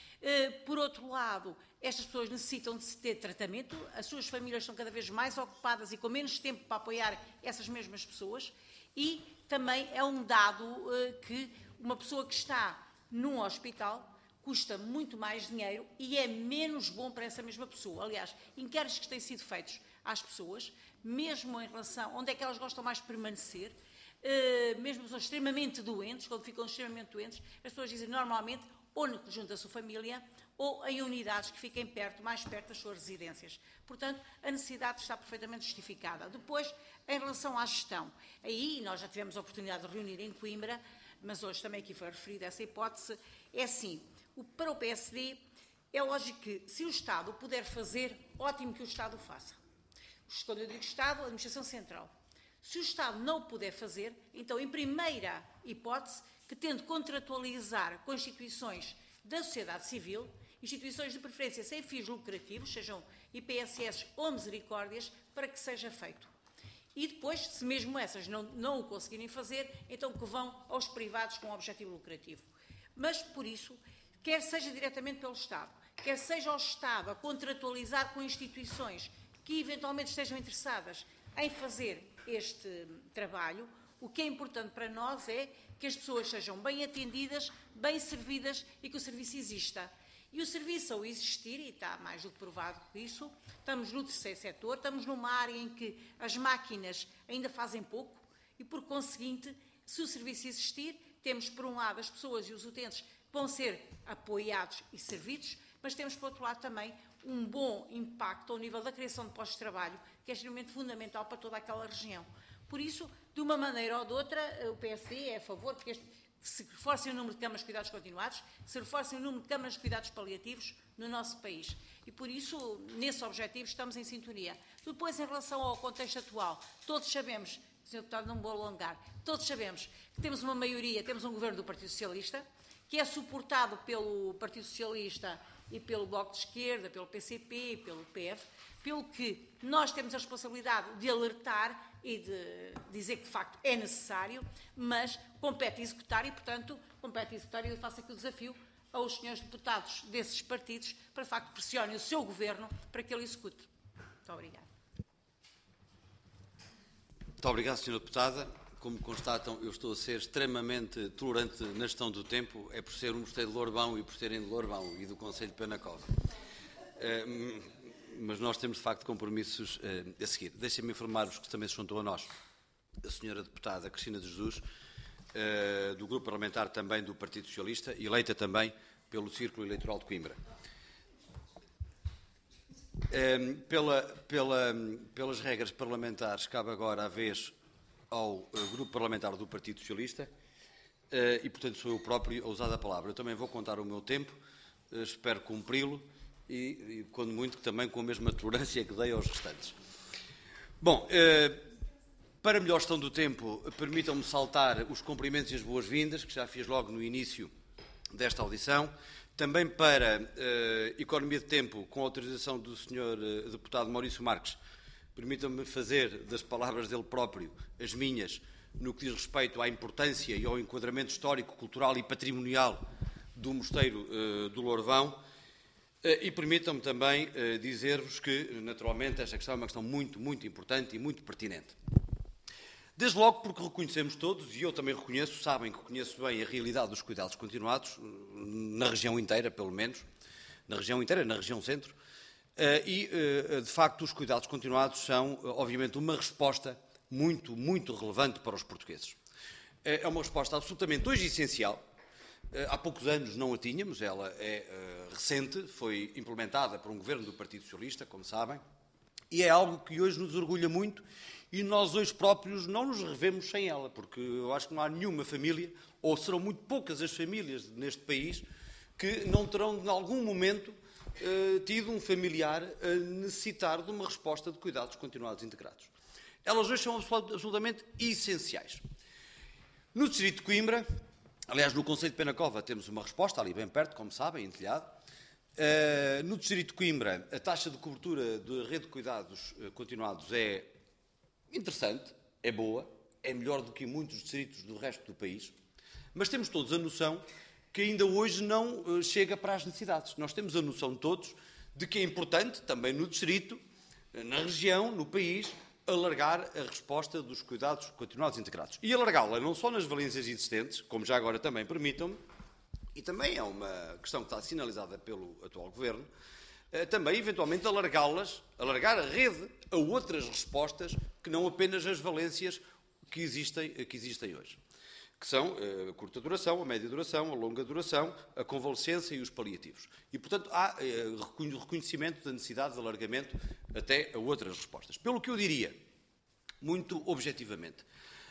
Por outro lado, estas pessoas necessitam de ter tratamento, as suas famílias estão cada vez mais ocupadas e com menos tempo para apoiar essas mesmas pessoas e também é um dado que uma pessoa que está num hospital custa muito mais dinheiro e é menos bom para essa mesma pessoa. Aliás, inquéritos que têm sido feitos às pessoas, mesmo em relação a onde é que elas gostam mais de permanecer, mesmo pessoas extremamente doentes, quando ficam extremamente doentes, as pessoas dizem normalmente ou junto da sua família, ou em unidades que fiquem mais perto das suas residências. Portanto, a necessidade está perfeitamente justificada. Depois, em relação à gestão, aí nós já tivemos a oportunidade de reunir em Coimbra, mas hoje também aqui foi referida essa hipótese, é assim, para o PSD, é lógico que se o Estado o puder fazer, ótimo que o Estado o faça. Quando eu digo Estado, a Administração Central. Se o Estado não o puder fazer, então, em primeira hipótese, que tende contratualizar com instituições da sociedade civil, instituições de preferência sem fins lucrativos, sejam IPSS ou misericórdias, para que seja feito. E depois, se mesmo essas não o conseguirem fazer, então que vão aos privados com objetivo lucrativo. Mas, por isso, quer seja diretamente pelo Estado, quer seja o Estado a contratualizar com instituições que eventualmente estejam interessadas em fazer este trabalho, o que é importante para nós é que as pessoas sejam bem atendidas, bem servidas e que o serviço exista. E o serviço, ao existir, e está mais do que provado isso, estamos no terceiro setor, estamos numa área em que as máquinas ainda fazem pouco e, por conseguinte, se o serviço existir, temos, por um lado, as pessoas e os utentes que vão ser apoiados e servidos, mas temos, por outro lado, também um bom impacto ao nível da criação de postos de trabalho, que é extremamente fundamental para toda aquela região. Por isso, de uma maneira ou de outra, o PSD é a favor de que se reforcem o número de camas de cuidados continuados, se reforcem o número de camas de cuidados paliativos no nosso país. E, por isso, nesse objetivo, estamos em sintonia. Depois, em relação ao contexto atual, todos sabemos, Sr. Deputado, não me vou alongar, todos sabemos que temos uma maioria, temos um governo do Partido Socialista, que é suportado pelo Partido Socialista e pelo Bloco de Esquerda, pelo PCP e pelo PF, pelo que nós temos a responsabilidade de alertar e de dizer que, de facto, é necessário, mas compete executar e, portanto, compete executar e eu faço aqui o desafio aos senhores deputados desses partidos para, de facto, pressionem o seu governo para que ele execute. Muito obrigada. Muito obrigado, Sra. Deputada. Como constatam, eu estou a ser extremamente tolerante na gestão do tempo, é por ser um mosteiro de Lourbão e por serem de Lourbão e do Conselho de Penacova. Mas nós temos, de facto, compromissos a seguir. Deixem-me informar-vos que também se juntou a nós a Sra. Deputada Cristina de Jesus, do Grupo Parlamentar também do Partido Socialista, eleita também pelo Círculo Eleitoral de Coimbra. Pelas regras parlamentares, cabe agora a vez ao Grupo Parlamentar do Partido Socialista e, portanto, sou eu próprio a usar a palavra. Eu também vou contar o meu tempo, espero cumpri-lo e, quando muito, também com a mesma tolerância que dei aos restantes. Bom, para melhor gestão do tempo, permitam-me saltar os cumprimentos e as boas-vindas, que já fiz logo no início desta audição. Também para economia de tempo, com a autorização do Sr. Deputado Maurício Marques, permitam-me fazer das palavras dele próprio as minhas no que diz respeito à importância e ao enquadramento histórico, cultural e patrimonial do Mosteiro do Lourbão. E permitam-me também dizer-vos que, naturalmente, esta questão é uma questão muito, muito importante e muito pertinente. Desde logo porque reconhecemos todos, e eu também reconheço, sabem que conheço bem a realidade dos cuidados continuados, na região inteira, pelo menos, na região inteira, na região centro, e, de facto, os cuidados continuados são, obviamente, uma resposta muito, muito relevante para os portugueses. É uma resposta absolutamente hoje essencial. Há poucos anos não a tínhamos, ela é recente, foi implementada por um governo do Partido Socialista, como sabem, e é algo que hoje nos orgulha muito e nós hoje próprios não nos revemos sem ela, porque eu acho que não há nenhuma família, ou serão muito poucas as famílias neste país, que não terão, em algum momento, tido um familiar a necessitar de uma resposta de cuidados continuados integrados. Elas hoje são absolutamente essenciais. No distrito de Coimbra, aliás, no Conselho de Penacova temos uma resposta, ali bem perto, como sabem, em Telhado. No distrito de Coimbra, a taxa de cobertura da rede de cuidados continuados é interessante, é boa, é melhor do que em muitos distritos do resto do país, mas temos todos a noção que ainda hoje não chega para as necessidades. Nós temos a noção todos de que é importante, também no distrito, na região, no país, alargar a resposta dos cuidados continuados integrados. E alargá-la não só nas valências existentes, como já agora também permitam-me, e também é uma questão que está sinalizada pelo atual Governo, também eventualmente alargar a rede a outras respostas que não apenas as valências que existem hoje, que são a curta duração, a média duração, a longa duração, a convalescença e os paliativos. E, portanto, há reconhecimento da necessidade de alargamento até a outras respostas. Pelo que eu diria, muito objetivamente,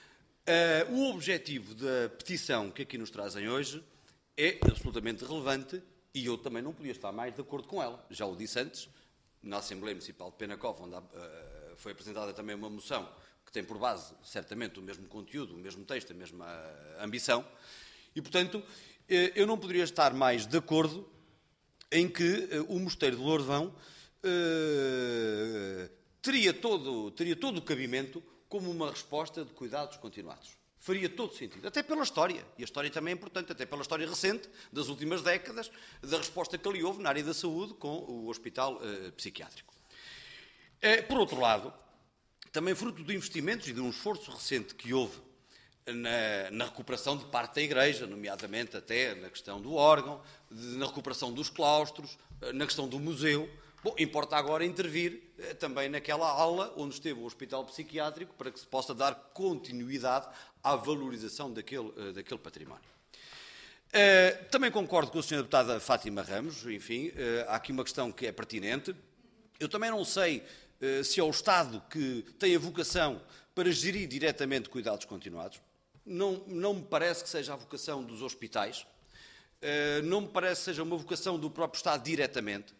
o objetivo da petição que aqui nos trazem hoje é absolutamente relevante e eu também não podia estar mais de acordo com ela. Já o disse antes, na Assembleia Municipal de Penacova, onde foi apresentada também uma moção que tem por base, certamente, o mesmo conteúdo, o mesmo texto, a mesma ambição, e, portanto, eu não poderia estar mais de acordo em que o Mosteiro de Lourbão teria todo o cabimento como uma resposta de cuidados continuados. Faria todo sentido, até pela história, e a história também é importante, até pela história recente, das últimas décadas, da resposta que ali houve na área da saúde com o hospital psiquiátrico. Por outro lado, também fruto de investimentos e de um esforço recente que houve na recuperação de parte da Igreja, nomeadamente até na questão do órgão, na recuperação dos claustros, na questão do museu. Bom, importa agora intervir também naquela aula onde esteve o hospital psiquiátrico para que se possa dar continuidade à valorização daquele património. Também concordo com a Sra. Deputada Fátima Ramos, enfim, há aqui uma questão que é pertinente. Eu também não sei se é o Estado que tem a vocação para gerir diretamente cuidados continuados. Não me parece que seja a vocação dos hospitais, não me parece que seja uma vocação do próprio Estado diretamente.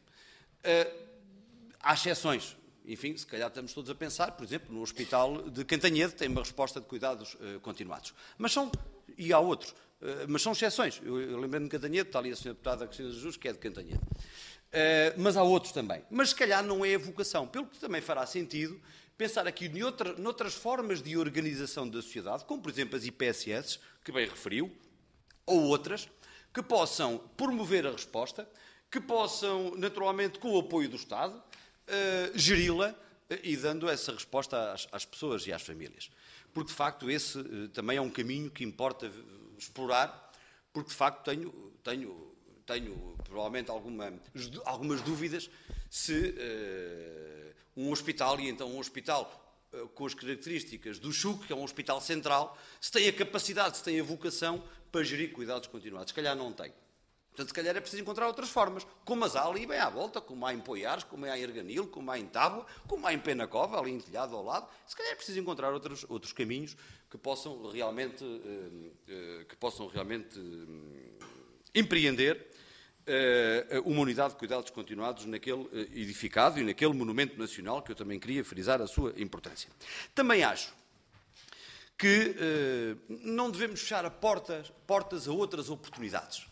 Há exceções. Enfim, se calhar estamos todos a pensar, por exemplo, no Hospital de Cantanhede, tem uma resposta de cuidados continuados. E há outros, mas são exceções. Eu lembro-me de Cantanhede, está ali a Sra. Deputada Cristina de Jesus, que é de Cantanhede. Mas há outros também. Mas se calhar não é a vocação, pelo que também fará sentido pensar aqui noutras formas de organização da sociedade, como por exemplo as IPSS, que bem referiu, ou outras, que possam promover a resposta, que possam, naturalmente, com o apoio do Estado, geri-la e dando essa resposta às pessoas e às famílias. Porque, de facto, esse também é um caminho que importa explorar, porque, de facto, tenho provavelmente algumas dúvidas se um hospital, e então um hospital com as características do CHUC, que é um hospital central, se tem a capacidade, se tem a vocação para gerir cuidados continuados. Se calhar não tem. Portanto, se calhar é preciso encontrar outras formas, como as há ali bem à volta, como há em Poiares, como há em Arganil, como há em Tábua, como há em Penacova, ali em Telhado ao lado. Se calhar é preciso encontrar outros caminhos que possam realmente empreender uma unidade de cuidados continuados naquele edificado e naquele monumento nacional, que eu também queria frisar a sua importância. Também acho que não devemos fechar portas a outras oportunidades.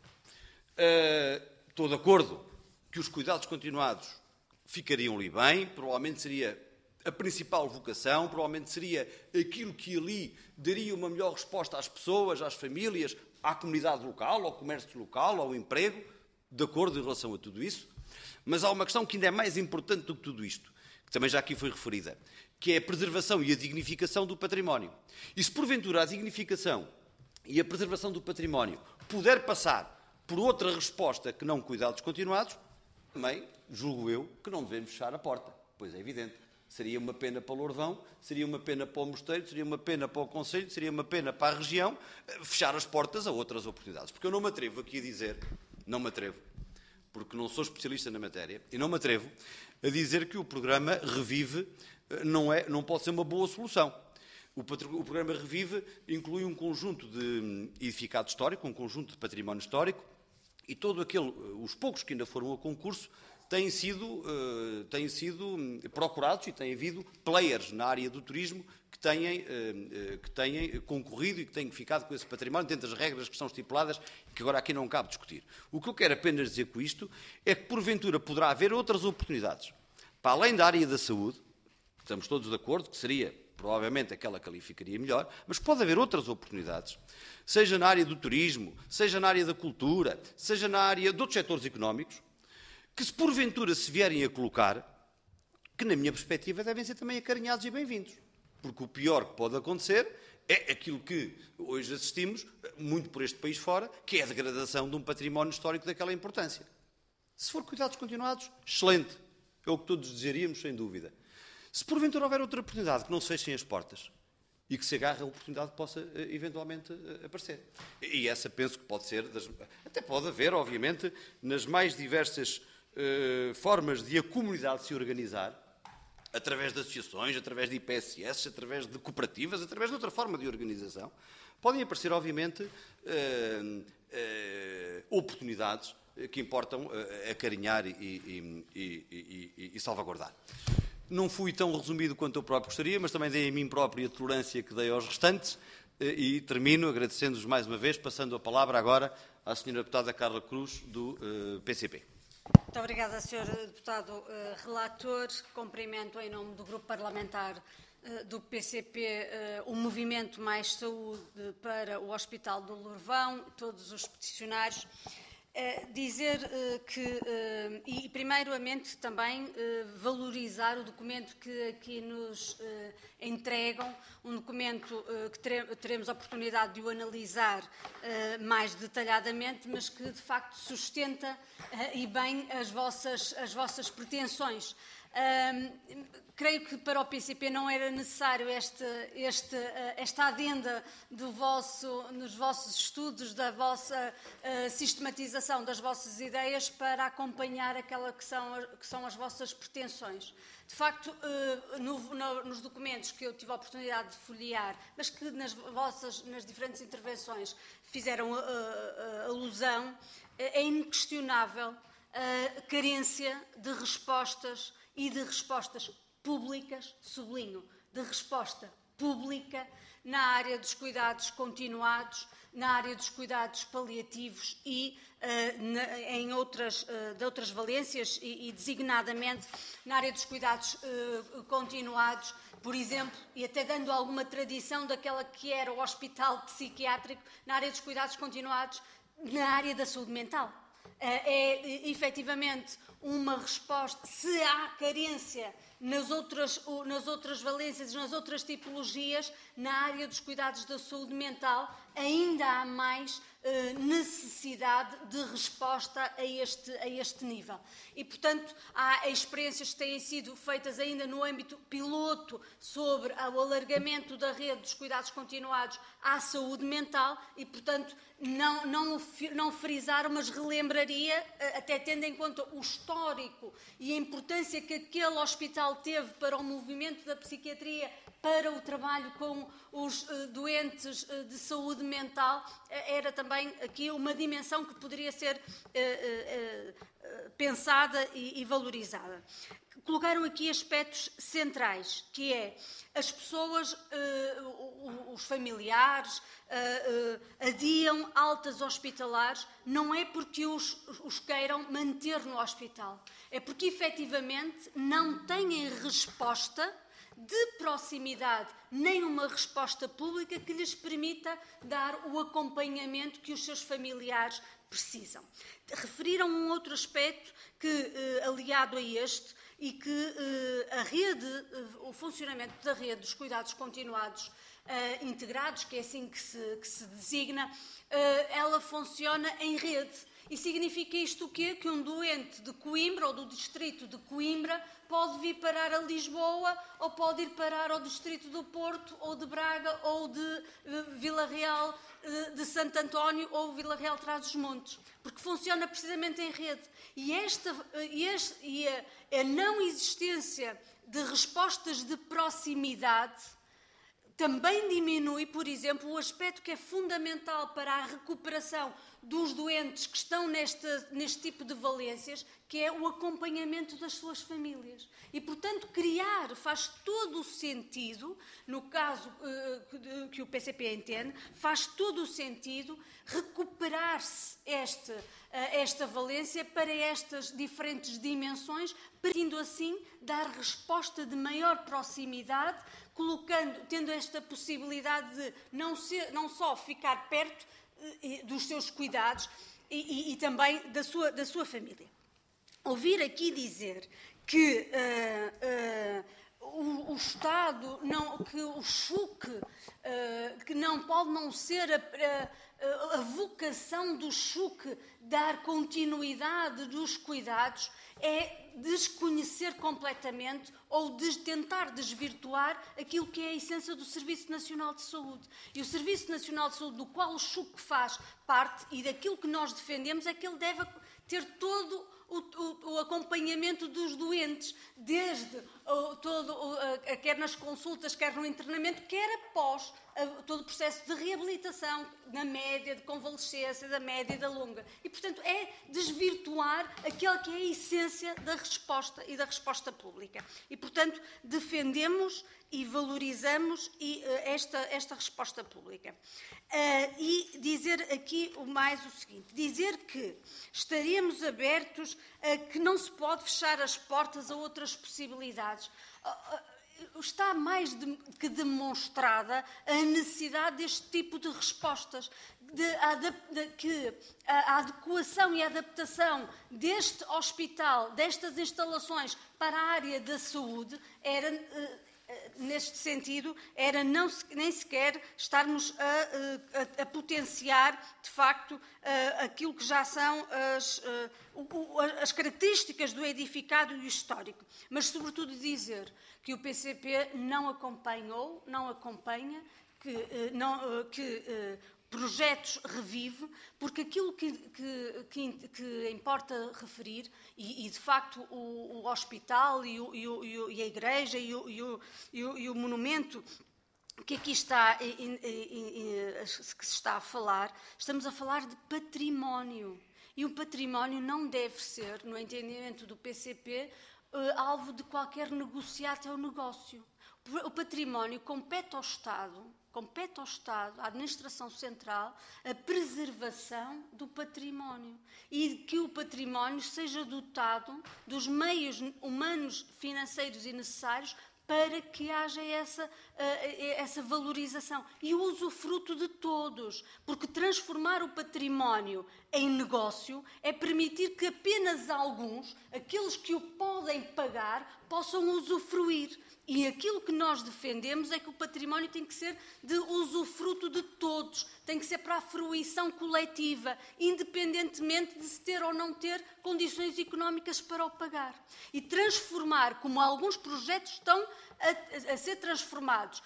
Estou de acordo que os cuidados continuados ficariam ali bem, provavelmente seria a principal vocação, provavelmente seria aquilo que ali daria uma melhor resposta às pessoas, às famílias, à comunidade local, ao comércio local, ao emprego, de acordo em relação a tudo isso. Mas há uma questão que ainda é mais importante do que tudo isto, que também já aqui foi referida, que é a preservação e a dignificação do património. E se porventura a dignificação e a preservação do património puder passar por outra resposta que não cuidados continuados, também julgo eu que não devemos fechar a porta. Pois é evidente. Seria uma pena para o Lourdão, seria uma pena para o Mosteiro, seria uma pena para o Conselho, seria uma pena para a região, fechar as portas a outras oportunidades. Porque eu não me atrevo aqui a dizer, não me atrevo, porque não sou especialista na matéria, e não me atrevo a dizer que o programa Revive não pode ser uma boa solução. O programa Revive inclui um conjunto de edificado histórico, um conjunto de património histórico, e os poucos que ainda foram ao concurso têm sido procurados e tem havido players na área do turismo que têm concorrido e que têm ficado com esse património dentro das regras que estão estipuladas e que agora aqui não cabe discutir. O que eu quero apenas dizer com isto é que, porventura, poderá haver outras oportunidades. Para além da área da saúde, que estamos todos de acordo, que seria provavelmente aquela que ali ficaria melhor, mas pode haver outras oportunidades, seja na área do turismo, seja na área da cultura, seja na área de outros setores económicos, que se porventura se vierem a colocar, que na minha perspectiva devem ser também acarinhados e bem-vindos. Porque o pior que pode acontecer é aquilo que hoje assistimos, muito por este país fora, que é a degradação de um património histórico daquela importância. Se for cuidados continuados, excelente. É o que todos desejaríamos, sem dúvida. Se porventura houver outra oportunidade, que não se fechem as portas e que se agarre a oportunidade que possa eventualmente aparecer. E essa penso que pode ser, até pode haver, obviamente, nas mais diversas formas de a comunidade se organizar, através de associações, através de IPSS, através de cooperativas, através de outra forma de organização, podem aparecer, obviamente, oportunidades que importam acarinhar e salvaguardar. Não fui tão resumido quanto eu próprio gostaria, mas também dei a mim próprio a tolerância que dei aos restantes e termino agradecendo-vos mais uma vez, passando a palavra agora à Sra. Deputada Carla Cruz, do PCP. Muito obrigada, Sr. Deputado Relator. Cumprimento em nome do Grupo Parlamentar do PCP o Movimento Mais Saúde para o Hospital do Lourvão, todos os peticionários. Dizer que, e primeiramente também valorizar o documento que aqui nos entregam, um documento que teremos a oportunidade de o analisar mais detalhadamente, mas que de facto sustenta e bem as vossas pretensões. Creio que para o PCP não era necessário esta adenda nos vossos estudos, da vossa sistematização das vossas ideias para acompanhar aquela que são as vossas pretensões. De facto, nos documentos que eu tive a oportunidade de folhear, mas que nas diferentes intervenções fizeram alusão, é inquestionável a carência de respostas e de respostas públicas, sublinho, de resposta pública na área dos cuidados continuados, na área dos cuidados paliativos e de outras valências e designadamente na área dos cuidados continuados, por exemplo, e até dando alguma tradição daquela que era o hospital psiquiátrico, na área dos cuidados continuados, na área da saúde mental. É efetivamente uma resposta, se há carência nas outras valências, nas outras tipologias, na área dos cuidados da saúde mental, ainda há mais necessidade de resposta a este nível. E, portanto, há experiências que têm sido feitas ainda no âmbito piloto sobre o alargamento da rede dos cuidados continuados à saúde mental e, portanto, não frisar, mas relembraria, até tendo em conta o histórico e a importância que aquele hospital teve para o movimento da psiquiatria, para o trabalho com os doentes de saúde mental, era também aqui uma dimensão que poderia ser pensada e valorizada. Colocaram aqui aspectos centrais, que é as pessoas, os familiares, adiam altas hospitalares, não é porque os queiram manter no hospital, é porque efetivamente não têm resposta de proximidade, nem uma resposta pública que lhes permita dar o acompanhamento que os seus familiares precisam. Referiram um outro aspecto que, aliado a este, e que o funcionamento da rede dos cuidados continuados integrados, que é assim que se designa, ela funciona em rede. E significa isto o quê? Que um doente de Coimbra ou do distrito de Coimbra pode vir parar a Lisboa ou pode ir parar ao distrito do Porto ou de Braga ou de Vila Real de Santo António ou Vila Real de Trás-os-Montes, porque funciona precisamente em rede. E a não existência de respostas de proximidade também diminui, por exemplo, o aspecto que é fundamental para a recuperação dos doentes que estão neste tipo de valências, que é o acompanhamento das suas famílias. E, portanto, criar faz todo o sentido, no caso que o PCP entende, faz todo o sentido recuperar-se esta valência para estas diferentes dimensões, permitindo assim dar resposta de maior proximidade, tendo esta possibilidade de não só ficar perto dos seus cuidados e também da sua família. Ouvir aqui dizer que o Estado, que o CHUC, que não pode não ser a vocação do CHUC dar continuidade dos cuidados, é desconhecer completamente ou tentar desvirtuar aquilo que é a essência do Serviço Nacional de Saúde. E o Serviço Nacional de Saúde, do qual o CHUC faz parte e daquilo que nós defendemos, é que ele deve ter todo o acompanhamento dos doentes, desde quer nas consultas, quer no internamento, quer após todo o processo de reabilitação, na média, de convalescência, da média e da longa. E, portanto, é desvirtuar aquilo que é a essência da resposta e da resposta pública. E, portanto, defendemos e valorizamos esta resposta pública. E dizer aqui o seguinte, dizer que estaríamos abertos a que não se pode fechar as portas a outras possibilidades. Está mais que demonstrada a necessidade deste tipo de respostas, que a adequação e a adaptação deste hospital, destas instalações para a área da saúde, neste sentido, era nem sequer estarmos a potenciar, de facto, aquilo que já são as características do edificado e o histórico. Mas, sobretudo, dizer que o PCP não acompanha, que projetos revive, porque aquilo que importa referir, e de facto o hospital e a igreja e o monumento que aqui está, que se está a falar, estamos a falar de património. E o património não deve ser, no entendimento do PCP, alvo de qualquer negociado ou negócio. O património compete ao Estado, à Administração Central, a preservação do património e que o património seja dotado dos meios humanos, financeiros e necessários para que haja essa valorização e o usufruto de todos, porque transformar o património em negócio é permitir que apenas alguns, aqueles que o podem pagar, possam usufruir. E aquilo que nós defendemos é que o património tem que ser de usufruto de todos, tem que ser para a fruição coletiva, independentemente de se ter ou não ter condições económicas para o pagar. E transformar, como alguns projetos estão a ser transformados,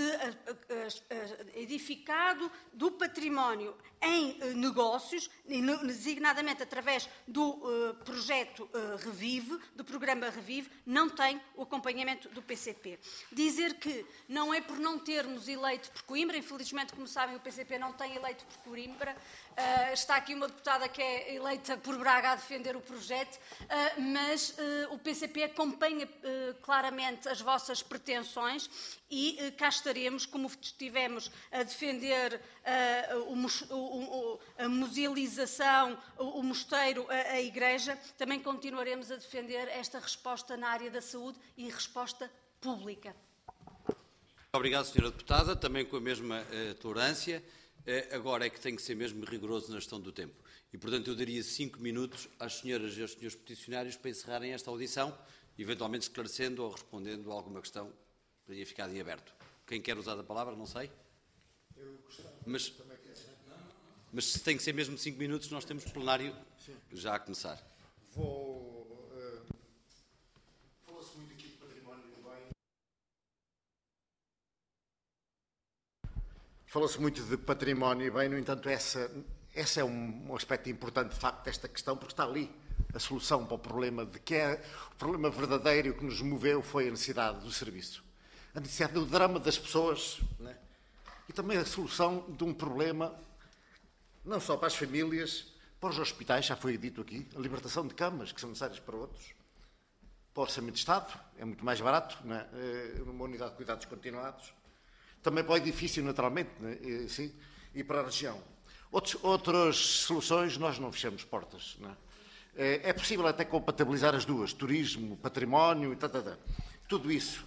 edificado do património em negócios, designadamente através do projeto Revive, do programa Revive, não tem o acompanhamento do PCP. Dizer que não é por não termos eleito por Coimbra, infelizmente, como sabem, o PCP não tem eleito por Coimbra, está aqui uma deputada que é eleita por Braga a defender o projeto, mas o PCP acompanha claramente as vossas pretensões e cá estaremos, como estivemos a defender a musealização, o mosteiro, a igreja, também continuaremos a defender esta resposta na área da saúde e resposta pública. Obrigado, Sra. Deputada, também com a mesma tolerância. Agora é que tem que ser mesmo rigoroso na gestão do tempo. E, portanto, eu daria 5 minutos às senhoras e aos senhores peticionários para encerrarem esta audição, eventualmente esclarecendo ou respondendo a alguma questão que tenha ficado em aberto. Quem quer usar a palavra, não sei. Mas se tem que ser mesmo 5 minutos, nós temos plenário já a começar. Fala-se muito aqui de património e bem. Fala-se muito de património e bem, no entanto, esse é um aspecto importante, de facto, desta questão, porque está ali a solução para o problema de que é o problema verdadeiro que nos moveu foi a necessidade do serviço. A necessidade do drama das pessoas, né? E também a solução de um problema, não só para as famílias, para os hospitais, já foi dito aqui, a libertação de camas, que são necessárias para outros, para o Orçamento de Estado, é muito mais barato, né? Numa unidade de cuidados continuados, também para o edifício, naturalmente, né? Sim, e para a região. Outras soluções, nós não fechamos portas, né? É possível até compatibilizar as duas, turismo, património e tudo isso.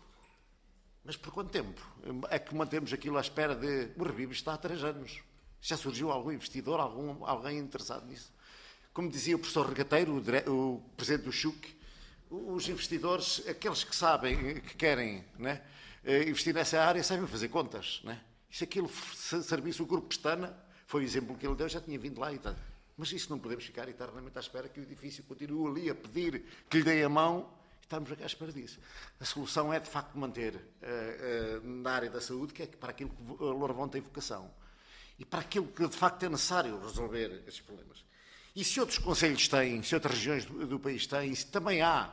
Mas por quanto tempo? É que mantemos aquilo à espera de... O Revive está há 3 anos. Já surgiu algum investidor, alguém interessado nisso? Como dizia o professor Regateiro, o presidente do CHUC, os investidores, aqueles que sabem, que querem, né, investir nessa área, sabem fazer contas. Né? E se aquilo serviço, o Grupo Pestana, foi o exemplo que ele deu, já tinha vindo lá e tal. Mas isso não podemos ficar eternamente à espera que o edifício continue ali a pedir que lhe dê a mão. Estamos aqui à espera disso. A solução é, de facto, manter na área da saúde, que é para aquilo que Lourvão tem vocação. E para aquilo que, de facto, é necessário resolver esses problemas. E se outros concelhos têm, se outras regiões do país têm, se também há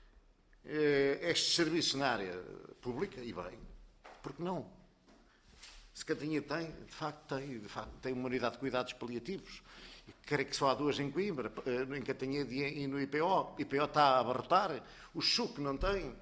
estes serviços na área pública, e bem, porque não? Se Cantanhede tem, de facto, tem uma unidade de cuidados paliativos. Creio que só há 2 em Coimbra, em Cantanhede e no IPO. O IPO está a abarrotar. O CHUC não tem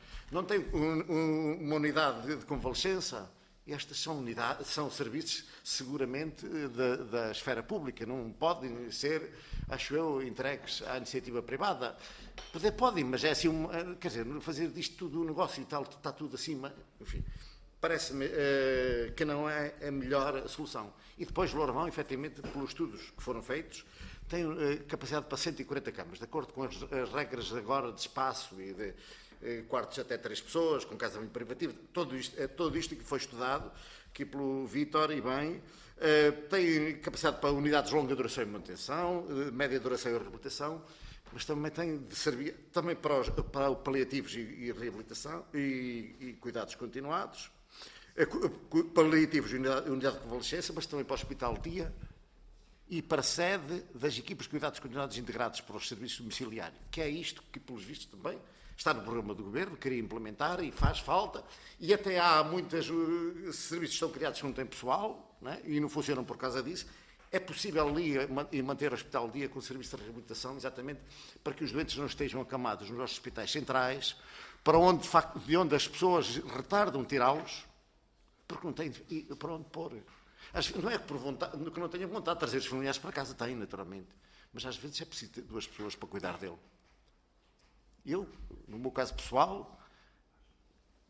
uma unidade de convalescença. Estes são serviços, seguramente, da esfera pública. Não podem ser, acho eu, entregues à iniciativa privada. Podem, mas é assim, quer dizer, fazer disto tudo um negócio e tal, está tudo acima, enfim. Parece-me que não é a melhor solução. E depois Lourvão, efetivamente, pelos estudos que foram feitos, tem capacidade para 140 camas, de acordo com as regras agora de espaço e de quartos até 3 pessoas, com casamento privativo, tudo isto que foi estudado aqui pelo Vítor e bem, tem capacidade para unidades de longa duração e manutenção, média duração e reabilitação, mas também tem de servir também para o paliativos e reabilitação e cuidados continuados, paliativos e unidade de convalescença, mas também para o hospital-dia e para a sede das equipas de cuidados continuados integrados para os serviços domiciliários, que é isto que, pelos vistos, também está no programa do Governo, queria implementar e faz falta, e até há muitos serviços que estão criados que não têm pessoal, né, e não funcionam por causa disso. É possível ali manter o hospital-dia com o serviço de reabilitação, exatamente para que os doentes não estejam acamados nos hospitais centrais, para onde, de onde as pessoas retardam tirá-los, porque não têm para onde pôr. Não é que não tenham vontade de trazer os familiares para casa, têm, naturalmente. Mas às vezes é preciso ter 2 pessoas para cuidar dele. Eu, no meu caso pessoal,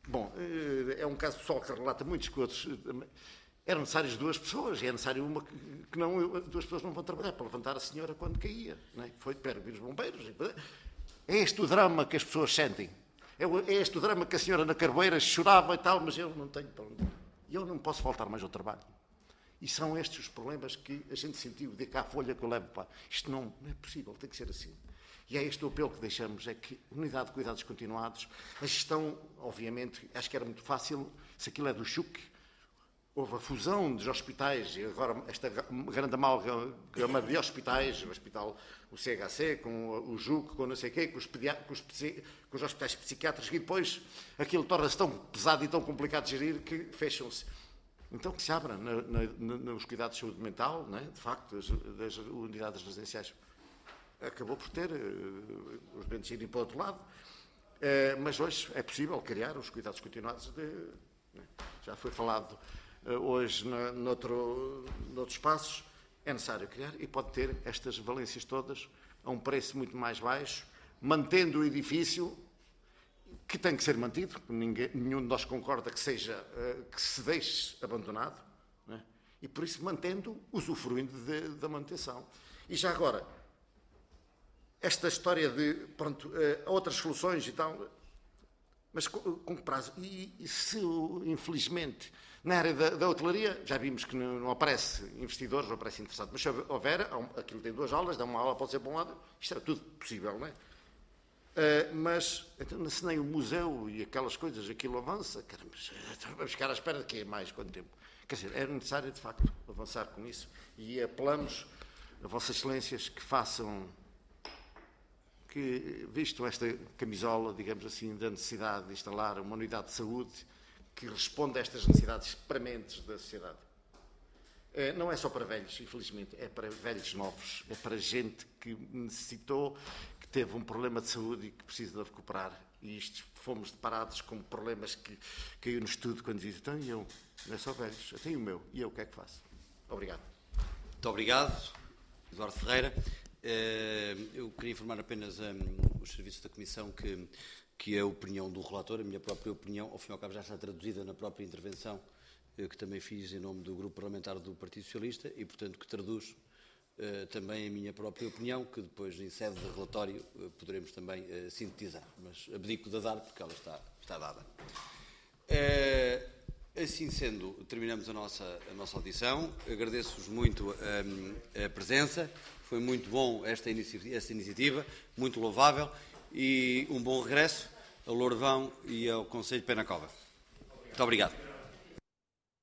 Bom, é um caso pessoal que relata muitos que outros. Eram necessárias 2 pessoas, e é necessário uma que não, 2 pessoas não vão trabalhar para levantar a senhora quando caía. Não é? Foi para vir os bombeiros. É este o drama que as pessoas sentem. É este o drama que a senhora na Carboeira chorava e tal, mas eu não tenho para onde. Eu não posso faltar mais ao trabalho. E são estes os problemas que a gente sentiu, de cá a folha que eu levo para. Isto não é possível, tem que ser assim. E é este o apelo que deixamos, é que unidade de cuidados continuados, a gestão, obviamente, acho que era muito fácil, se aquilo é do CHUC, houve a fusão dos hospitais, e agora esta grande amálgama de hospitais, o CHC, com o JUC, com não sei o quê, com os hospitais psiquiátricos, e depois aquilo torna-se tão pesado e tão complicado de gerir que fecham-se. Então que se abra nos cuidados de saúde mental, não é? De facto, das unidades residenciais. Acabou por ter os doentes irem para o outro lado, mas hoje é possível criar os cuidados continuados. Já foi falado hoje noutros espaços, é necessário criar e pode ter estas valências todas a um preço muito mais baixo, mantendo o edifício, que tem que ser mantido, nenhum de nós concorda que se deixe abandonado, não é? E por isso mantendo, usufruindo da manutenção. E já agora, esta história de, pronto, outras soluções e tal, mas com que prazo? E se, infelizmente, na área da hotelaria, já vimos que não aparece investidores, não aparece interessado, mas se houver, aquilo tem 2 aulas, dá uma aula, pode ser para um lado, isto era tudo possível, não é? Mas, então, se nem o museu e aquelas coisas, aquilo avança, caramba, vamos ficar à espera de quê? Mais quanto tempo? Quer dizer, é necessário, de facto, avançar com isso e apelamos a Vossas Excelências que façam, que vistam esta camisola, digamos assim, da necessidade de instalar uma unidade de saúde que responda a estas necessidades prementes da sociedade. Não é só para velhos, infelizmente, é para velhos novos, é para gente que necessitou, que teve um problema de saúde e que precisa de recuperar. E isto fomos deparados com problemas que caiu no estudo quando dizem, então eu, não é só velhos, eu tenho o meu, e eu o que é que faço? Obrigado. Muito obrigado, Eduardo Ferreira. Eu queria informar apenas os serviços da Comissão que a opinião do relator, a minha própria opinião, ao fim e ao cabo já está traduzida na própria intervenção que também fiz em nome do Grupo Parlamentar do Partido Socialista e, portanto, que traduz também a minha própria opinião, que depois, em sede de relatório, poderemos também sintetizar. Mas abdico de dar, porque ela está dada. Assim sendo, terminamos a nossa audição. Agradeço-vos muito a presença. Foi muito bom esta iniciativa, muito louvável, e um bom regresso ao Lourvão e ao Conselho de Penacova. Muito obrigado.